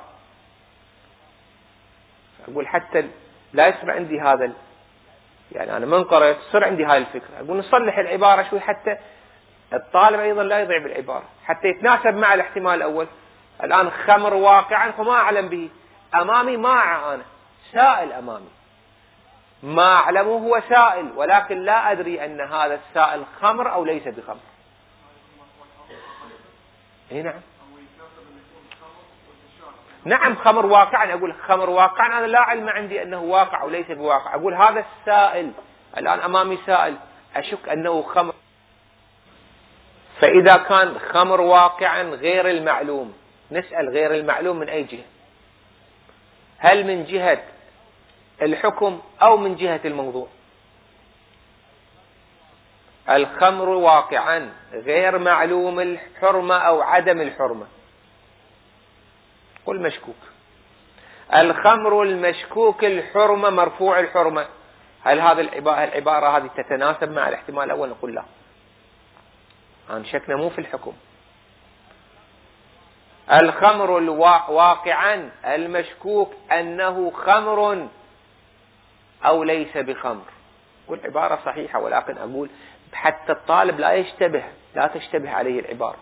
اقول حتى لا يصير عندي هذا يعني انا من قرأت تصير عندي هاي الفكرة، اقول نصلح العبارة شوي حتى الطالب ايضا لا يضيع بالعبارة، حتى يتناسب مع الاحتمال الاول. الان خمر واقعا فما اعلم به، امامي ماء، انا سائل امامي، ما اعلمه هو سائل، ولكن لا ادري ان هذا السائل خمر او ليس بخمر. نعم. نعم خمر واقعا، اقول خمر واقعا انا لا علم عندي انه واقع او ليس بواقع، اقول هذا السائل الان امامي سائل اشك انه خمر. فاذا كان خمر واقعا غير المعلوم، نسأل غير المعلوم من اي جهة؟ هل من جهة الحكم او من جهة الموضوع؟ الخمر واقعا غير معلوم الحرمة او عدم الحرمة، قل مشكوك. الخمر المشكوك الحرمة مرفوع الحرمة، هل هذه العبارة هذه تتناسب مع الاحتمال الأول؟ نقول لا، عن شكنا مو في الحكم. الخمر واقعا المشكوك أنه خمر أو ليس بخمر، والعبارة صحيحة، ولكن أقول حتى الطالب لا تشتبه عليه العبارة.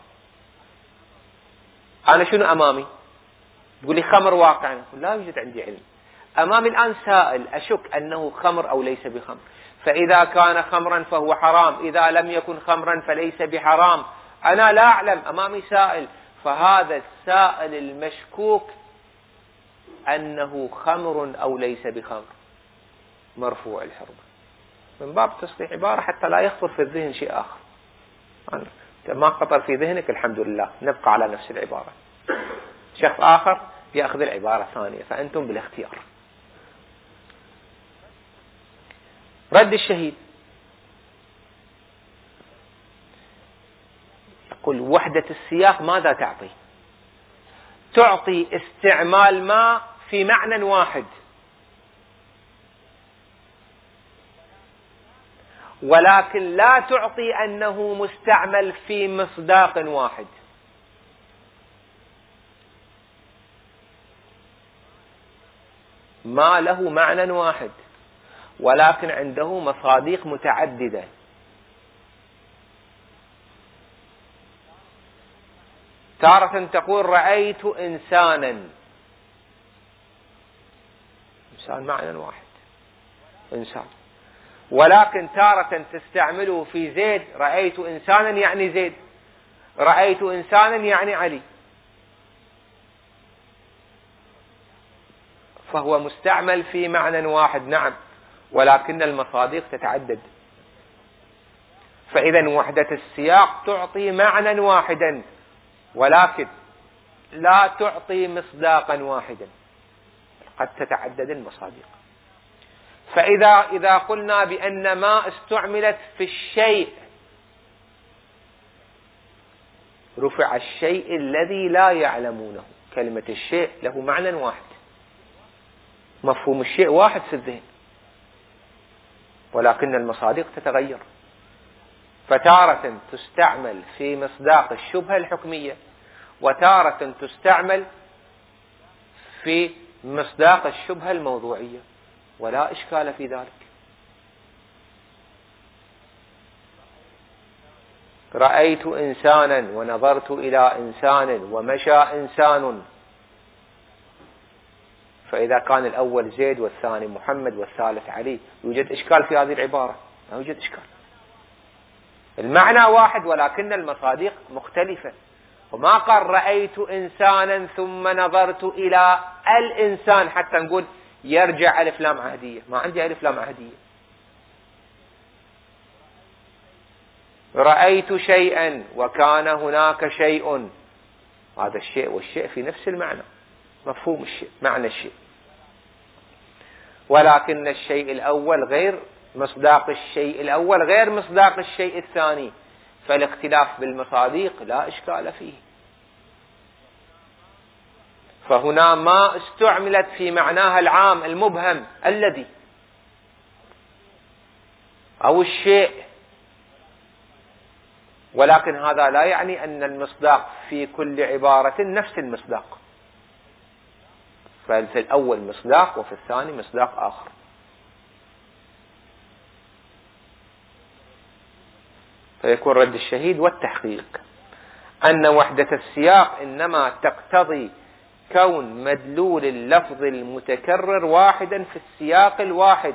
أنا شنو أمامي؟ تقول لي خمر واقعا، لا يوجد عندي علم. أمامي الآن سائل أشك أنه خمر أو ليس بخمر، فإذا كان خمرا فهو حرام، إذا لم يكن خمرا فليس بحرام. أنا لا أعلم، أمامي سائل، فهذا السائل المشكوك أنه خمر أو ليس بخمر مرفوع الحرمة، من باب تصحيح عبارة حتى لا يخطر في الذهن شيء آخر. ما خطر في ذهنك الحمد لله، نبقى على نفس العبارة. شخص آخر يأخذ العبارة الثانية، فأنتم بالاختيار. رد الشهيد، يقول وحدة السياق ماذا تعطي؟ تعطي استعمال ما في معنى واحد، ولكن لا تعطي أنه مستعمل في مصداق واحد. ما له معنى واحد ولكن عنده مصادق متعددة. تارة تقول رأيت إنسانا، إنسان معنى واحد إنسان، ولكن تارة تستعمله في زيد، رأيت إنسانا يعني زيد، رأيت إنسانا يعني علي، فهو مستعمل في معنى واحد. نعم، ولكن المصادق تتعدد. فإذا وحدة السياق تعطي معنى واحدا ولكن لا تعطي مصداقا واحدا، قد تتعدد المصادق. فإذا قلنا بأن ما استعملت في الشيء رفع الشيء الذي لا يعلمونه، كلمة الشيء له معنى واحد، مفهوم الشيء واحد في الذهن، ولكن المصادق تتغير، فتارة تستعمل في مصداق الشبهة الحكمية، وتارة تستعمل في مصداق الشبهة الموضوعية، ولا إشكال في ذلك. رأيت إنسانا ونظرت إلى إنسان ومشى إنسان، فإذا كان الأول زيد والثاني محمد والثالث علي، يوجد إشكال في هذه العبارة؟ لا يوجد إشكال، المعنى واحد ولكن المصادق مختلفة. وما قال رأيت إنسانا ثم نظرت إلى الإنسان حتى نقول يرجع ألف لام عهدية، ما عندي ألف لام عهدية. رأيت شيئا وكان هناك شيء، هذا الشيء والشيء في نفس المعنى، مفهوم الشيء، معنى الشيء، ولكن الشيء الأول غير مصداق الشيء الأول غير مصداق الشيء الثاني، فالاختلاف بالمصادق لا إشكال فيه. فهنا ما استعملت في معناها العام المبهم الذي أو الشيء، ولكن هذا لا يعني أن المصداق في كل عبارة نفس المصداق، ففي الأول مصداق وفي الثاني مصداق آخر. فيكون رد الشهيد والتحقيق أن وحدة السياق إنما تقتضي كون مدلول اللفظ المتكرر واحدا في السياق الواحد،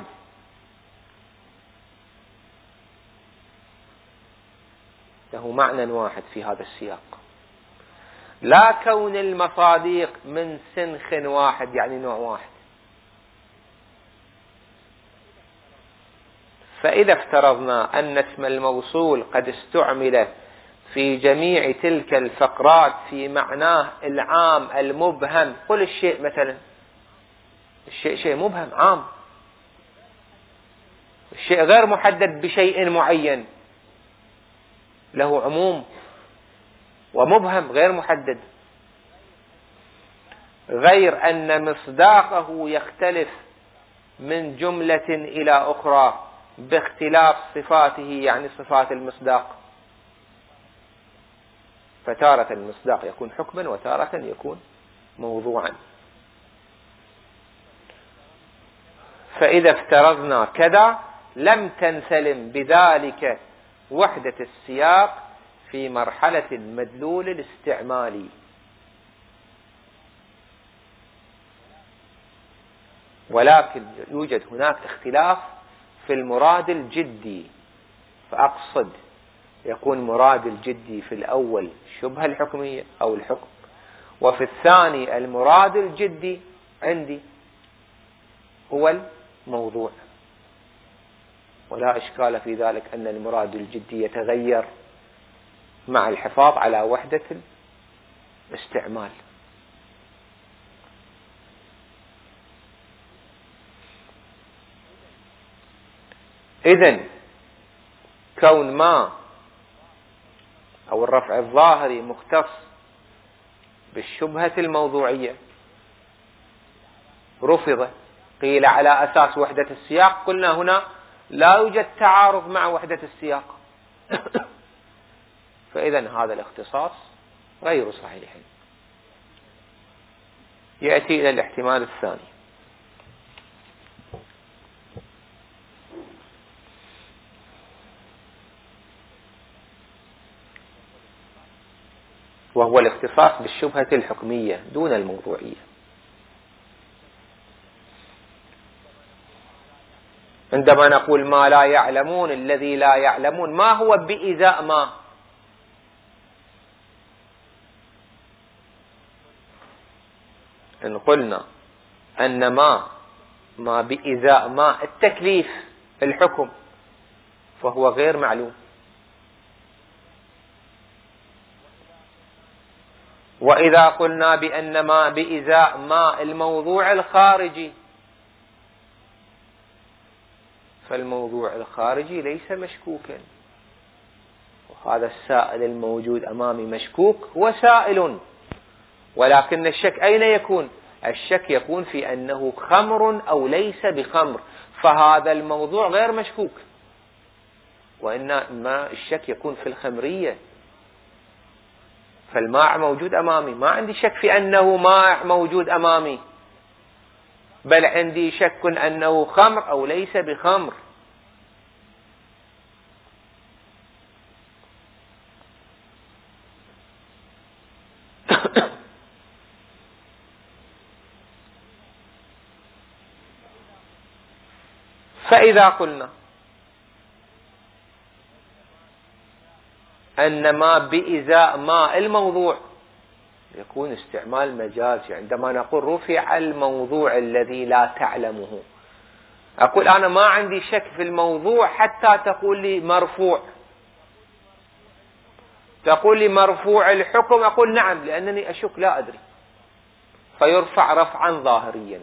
له معنى واحد في هذا السياق، لا كون المصادق من سنخ واحد يعني نوع واحد. فإذا افترضنا أن اسم الموصول قد استعمل في جميع تلك الفقرات في معناه العام المبهم، قل الشيء مثلا، الشيء شيء مبهم عام، الشيء غير محدد بشيء معين، له عموم ومبهم غير محدد، غير أن مصداقه يختلف من جملة إلى أخرى باختلاف صفاته، يعني صفات المصداق، فتارة المصداق يكون حكما وتارة يكون موضوعا. فإذا افترضنا كذا لم تنسلم بذلك وحدة السياق في مرحلة المدلول الاستعمالي، ولكن يوجد هناك اختلاف في المراد الجدي، فأقصد يكون مراد الجدي في الأول شبه الحكمية أو الحكم، وفي الثاني المراد الجدي عندي هو الموضوع، ولا إشكال في ذلك أن المراد الجدي يتغير مع الحفاظ على وحدة الاستعمال. إذن كون ما أو الرفع الظاهري مختص بالشبهة الموضوعية رفض، قيل على أساس وحدة السياق، قلنا هنا لا يوجد تعارض مع وحدة السياق فإذن هذا الاختصاص غير صحيح. يأتي إلى الاحتمال الثاني، وهو الاختصاص بالشبهة الحكمية دون الموضوعية. عندما نقول ما لا يعلمون، الذي لا يعلمون ما هو بإزاء ما؟ إن قلنا أن ما بإزاء ما التكليف الحكم فهو غير معلوم، وإذا قلنا بأن ما بإزاء ما الموضوع الخارجي، فالموضوع الخارجي ليس مشكوكا، وهذا السائل الموجود أمامي مشكوك هو سائل، ولكن الشك أين يكون؟ الشك يكون في أنه خمر أو ليس بخمر، فهذا الموضوع غير مشكوك، وإنما الشك يكون في الخمرية. فالماء موجود أمامي، ما عندي شك في أنه ماء موجود أمامي، بل عندي شك أنه خمر أو ليس بخمر. فإذا قلنا أن ما بإزاء ماء الموضوع يكون استعمال مجازي. عندما نقول رفع الموضوع الذي لا تعلمه، أقول أنا ما عندي شك في الموضوع حتى تقول لي مرفوع. تقول لي مرفوع الحكم، أقول نعم لأنني أشك لا أدري، فيرفع رفعا ظاهريا.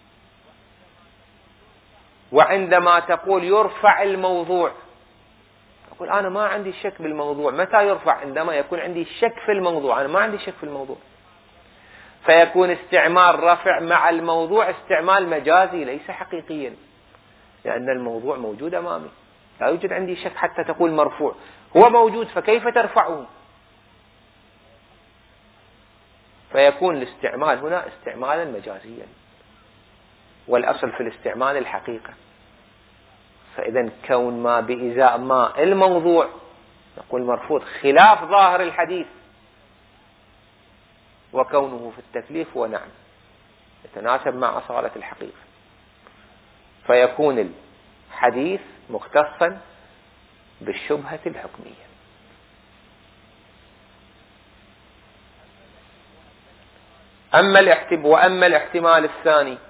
وعندما تقول يرفع الموضوع، أقول أنا ما عندي شك بالموضوع. متى يرفع؟ عندما يكون عندي شك في الموضوع، أنا ما عندي شك في الموضوع. فيكون استعمال رفع مع الموضوع استعمال مجازي ليس حقيقيا، لأن الموضوع موجود أمامي، لا يوجد عندي شك حتى تقول مرفوع. هو موجود، فكيف ترفعه؟ فيكون الاستعمال هنا استعمالا مجازيا، والأصل في الاستعمال الحقيقة. فإذا كون ما بإزاء ما الموضوع نقول مرفوض، خلاف ظاهر الحديث. وكونه في التكليف هو نعم يتناسب مع أصالة الحقيقة، فيكون الحديث مختصا بالشبهة الحكمية. وأما الاحتمال الثاني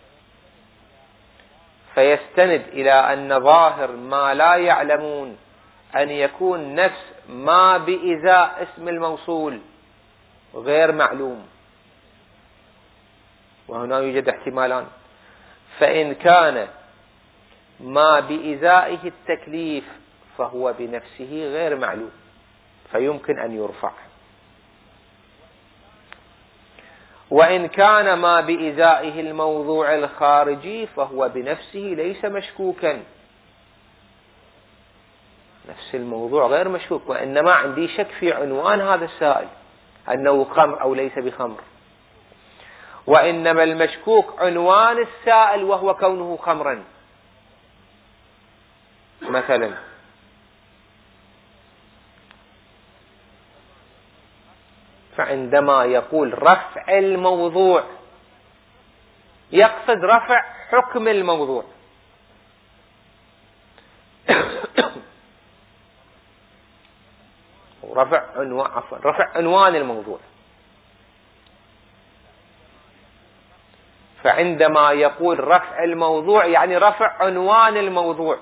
فيستند إلى أن ظاهر ما لا يعلمون أن يكون نفس ما بإزاء اسم الموصول غير معلوم. وهنا يوجد احتمالان. فإن كان ما بإزائه التكليف فهو بنفسه غير معلوم، فيمكن أن يرفع. وإن كان ما بإزائه الموضوع الخارجي فهو بنفسه ليس مشكوكا، نفس الموضوع غير مشكوك، وإنما عندي شك في عنوان هذا السائل أنه خمر أو ليس بخمر. وإنما المشكوك عنوان السائل وهو كونه خمرا. مثلا فعندما يقول رفع الموضوع يقصد رفع حكم الموضوع. رفع عنوان الموضوع. فعندما يقول رفع الموضوع يعني رفع عنوان الموضوع.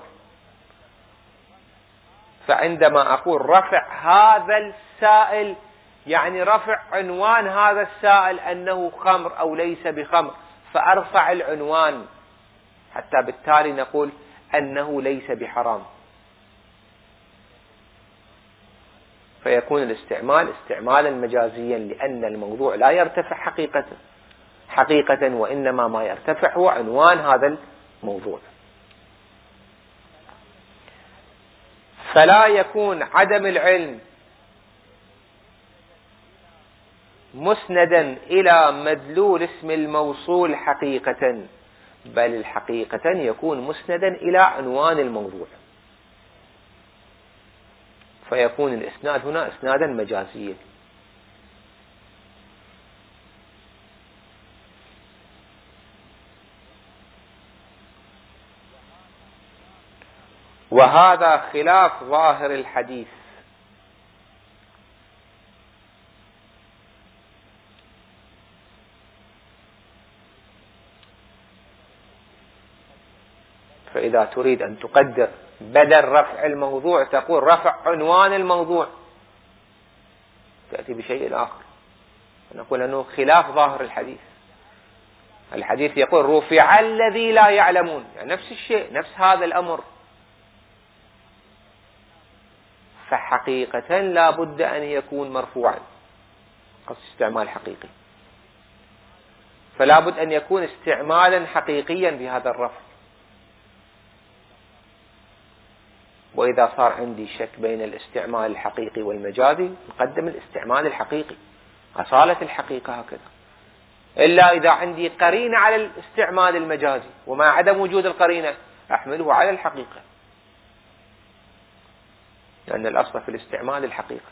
فعندما أقول رفع هذا السائل يعني رفع عنوان هذا السائل أنه خمر أو ليس بخمر، فأرفع العنوان حتى بالتالي نقول أنه ليس بحرام. فيكون الاستعمال استعمالا مجازيا، لأن الموضوع لا يرتفع حقيقة، وإنما ما يرتفع هو عنوان هذا الموضوع. فلا يكون عدم العلم مسندا إلى مدلول اسم الموصول حقيقة، بل الحقيقة يكون مسندا إلى عنوان الموضوع. فيكون الإسناد هنا إسنادا مجازيا. وهذا خلاف ظاهر الحديث. فإذا تريد أن تقدر بدل رفع الموضوع تقول رفع عنوان الموضوع، تأتي بشيء آخر، نقول أنه خلاف ظاهر الحديث. الحديث يقول رفع الذي لا يعلمون، يعني نفس الشيء، نفس هذا الأمر. فحقيقة لا بد أن يكون مرفوعا، قصد استعمال حقيقي. فلا بد أن يكون استعمالا حقيقيا بهذا الرفع. وإذا صار عندي شك بين الاستعمال الحقيقي والمجازي نقدم الاستعمال الحقيقي، أصالة الحقيقة هكذا. إلا إذا عندي قرينة على الاستعمال المجازي، ومع عدم وجود القرينة أحمله على الحقيقة، لأن الأصل في الاستعمال الحقيقة.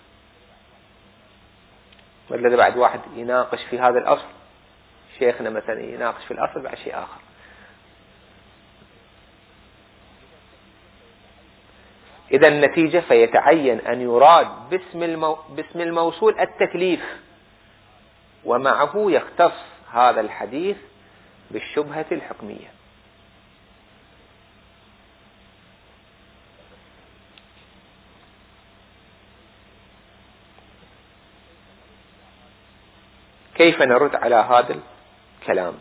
والذي بعد واحد يناقش في هذا الأصل، شيخنا مثلا يناقش في الأصل بعد شيء آخر. إذا النتيجة فيتعين أن يراد باسم الموصول التكليف، ومعه يختص هذا الحديث بالشبهة الحكمية. كيف نرد على هذا الكلام؟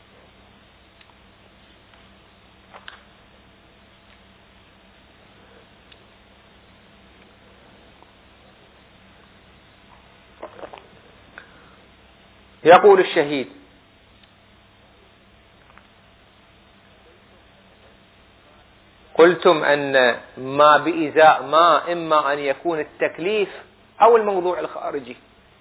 يقول الشهيد: قلتم أن ما بإزاء ما إما أن يكون التكليف أو الموضوع الخارجي.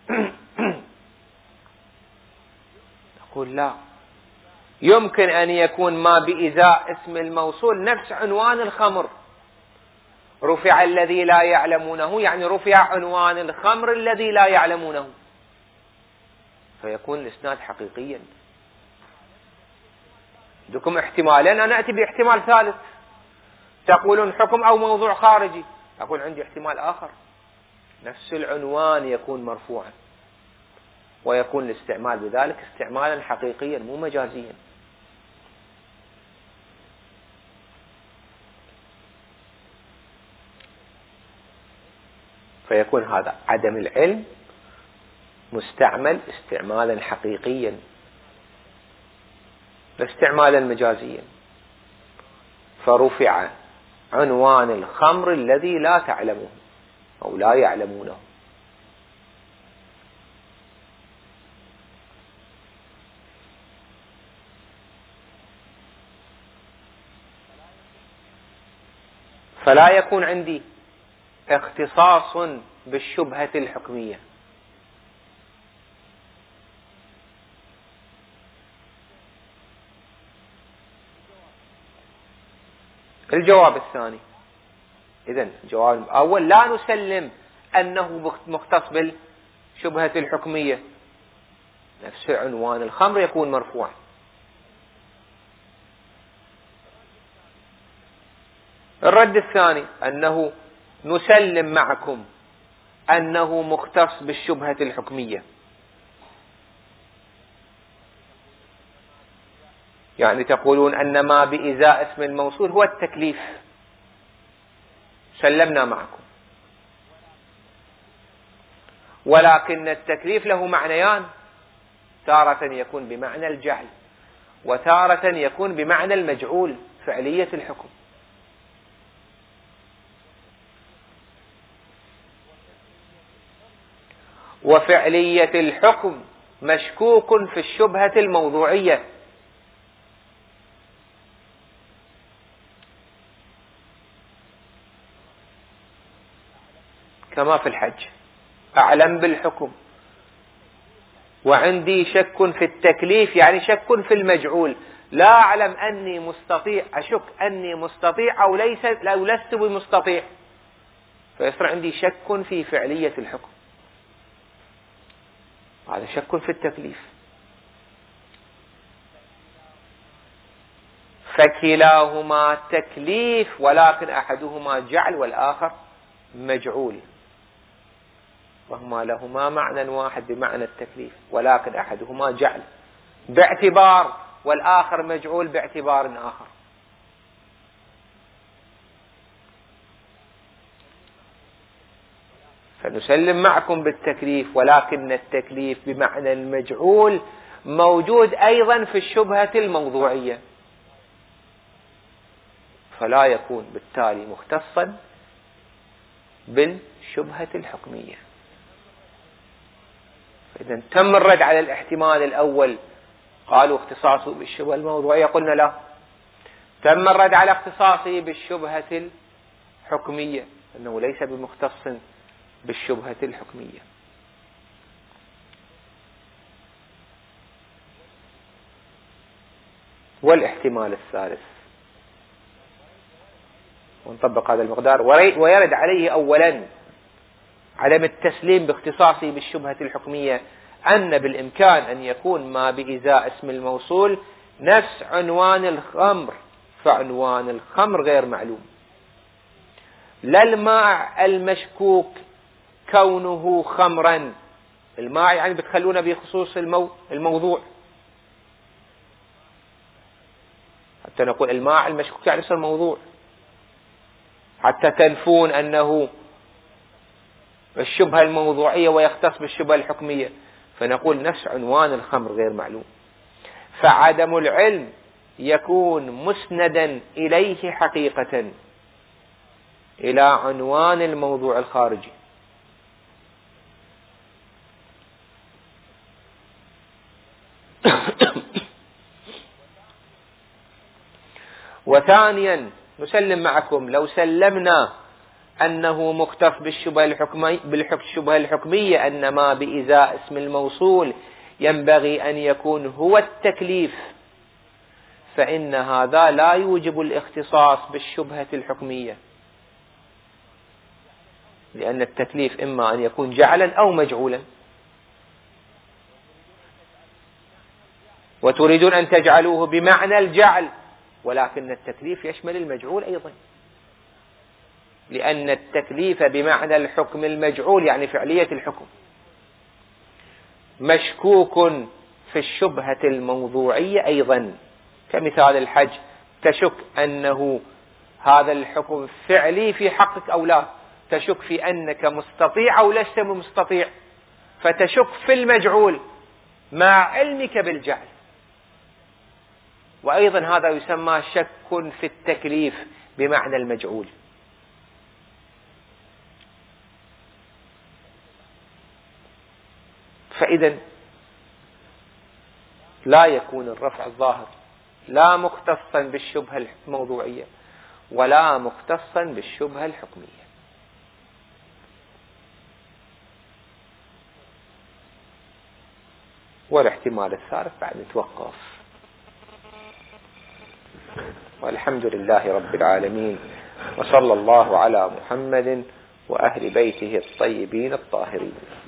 نقول لا، يمكن أن يكون ما بإزاء اسم الموصول نفس عنوان الخمر، رفع الذي لا يعلمونه، يعني رفع عنوان الخمر الذي لا يعلمونه، فيكون الإسناد حقيقيا. عندكم احتمالين، أنا أتي باحتمال ثالث. تقولون حكم أو موضوع خارجي، أقول عندي احتمال آخر، نفس العنوان يكون مرفوعا، ويكون الاستعمال بذلك استعمالا حقيقيا مو مجازيا. فيكون هذا عدم العلم مستعمل استعمالا حقيقيا لا استعمالا مجازيا. فرفع عنوان الخمر الذي لا تعلمه أو لا يعلمونه. فلا يكون عندي اختصاص بالشبهة الحكمية. الجواب الثاني، إذن الجواب الأول لا نسلم أنه مختص بالشبهة الحكمية، نفس عنوان الخمر يكون مرفوع. الرد الثاني أنه نسلم معكم أنه مختص بالشبهة الحكمية، يعني تقولون أن ما بإزاء اسم الموصول هو التكليف، سلمنا معكم، ولكن التكليف له معنيان، تارة يكون بمعنى الجعل، وتارة يكون بمعنى المجعول، فعلية الحكم. وفعلية الحكم مشكوك في الشبهة الموضوعية، كما في الحج، أعلم بالحكم وعندي شك في التكليف، يعني شك في المجعول، لا أعلم أني مستطيع، أشك أني مستطيع أو لست بمستطيع، فيصير عندي شك في فعلية الحكم، هذا شك في التكليف. فكلاهما تكليف، ولكن أحدهما جعل والآخر مجعول، وهما لهما معنى واحد بمعنى التكليف، ولكن أحدهما جعل باعتبار والآخر مجعول باعتبار آخر. فنسلم معكم بالتكليف، ولكن التكليف بمعنى المجعول موجود أيضا في الشبهة الموضوعية، فلا يكون بالتالي مختصا بالشبهة الحكمية. إذن تم الرد على الاحتمال الأول قالوا اختصاصه بالشبهة الموضوعية، قلنا لا، تم الرد على اختصاصه بالشبهة الحكمية، أنه ليس بمختص بالشبهة الحكمية. والاحتمال الثالث، ونطبق هذا المقدار، ويرد عليه أولا عدم التسليم باختصاصه بالشبهة الحكمية، أن بالإمكان أن يكون ما بإزاء اسم الموصول نفس عنوان الخمر، فعنوان الخمر غير معلوم، لا الماء المشكوك كونه خمرا، الماء يعني بتخلونا بخصوص الموضوع، حتى نقول الماء المشكوك يعني يصير موضوع، حتى تنفون أنه الشبهة الموضوعية ويختص بالشبهة الحكمية، فنقول نفس عنوان الخمر غير معلوم، فعدم العلم يكون مسندا إليه حقيقة إلى عنوان الموضوع الخارجي. وثانيا نسلم معكم، لو سلمنا أنه مختص بالشبهة الحكمية أن ما بإزاء اسم الموصول ينبغي أن يكون هو التكليف، فإن هذا لا يوجب الاختصاص بالشبهة الحكمية، لأن التكليف إما أن يكون جعلا أو مجعولا، وتريدون أن تجعلوه بمعنى الجعل، ولكن التكليف يشمل المجعول أيضا، لأن التكليف بمعنى الحكم المجعول يعني فعلية الحكم. مشكوك في الشبهة الموضوعية أيضا، كمثال الحج، تشك أنه هذا الحكم فعلي في حقك أو لا، تشك في أنك مستطيع أو لست مستطيع، فتشك في المجعول مع علمك بالجعل، وأيضا هذا يسمى شك في التكليف بمعنى المجعول. فإذا لا يكون الرفع الظاهر لا مختصا بالشبهة الموضوعية ولا مختصا بالشبهة الحكمية. والاحتمال الثالث بعد نتوقف. والحمد لله رب العالمين، وصلى الله على محمد وأهل بيته الطيبين الطاهرين.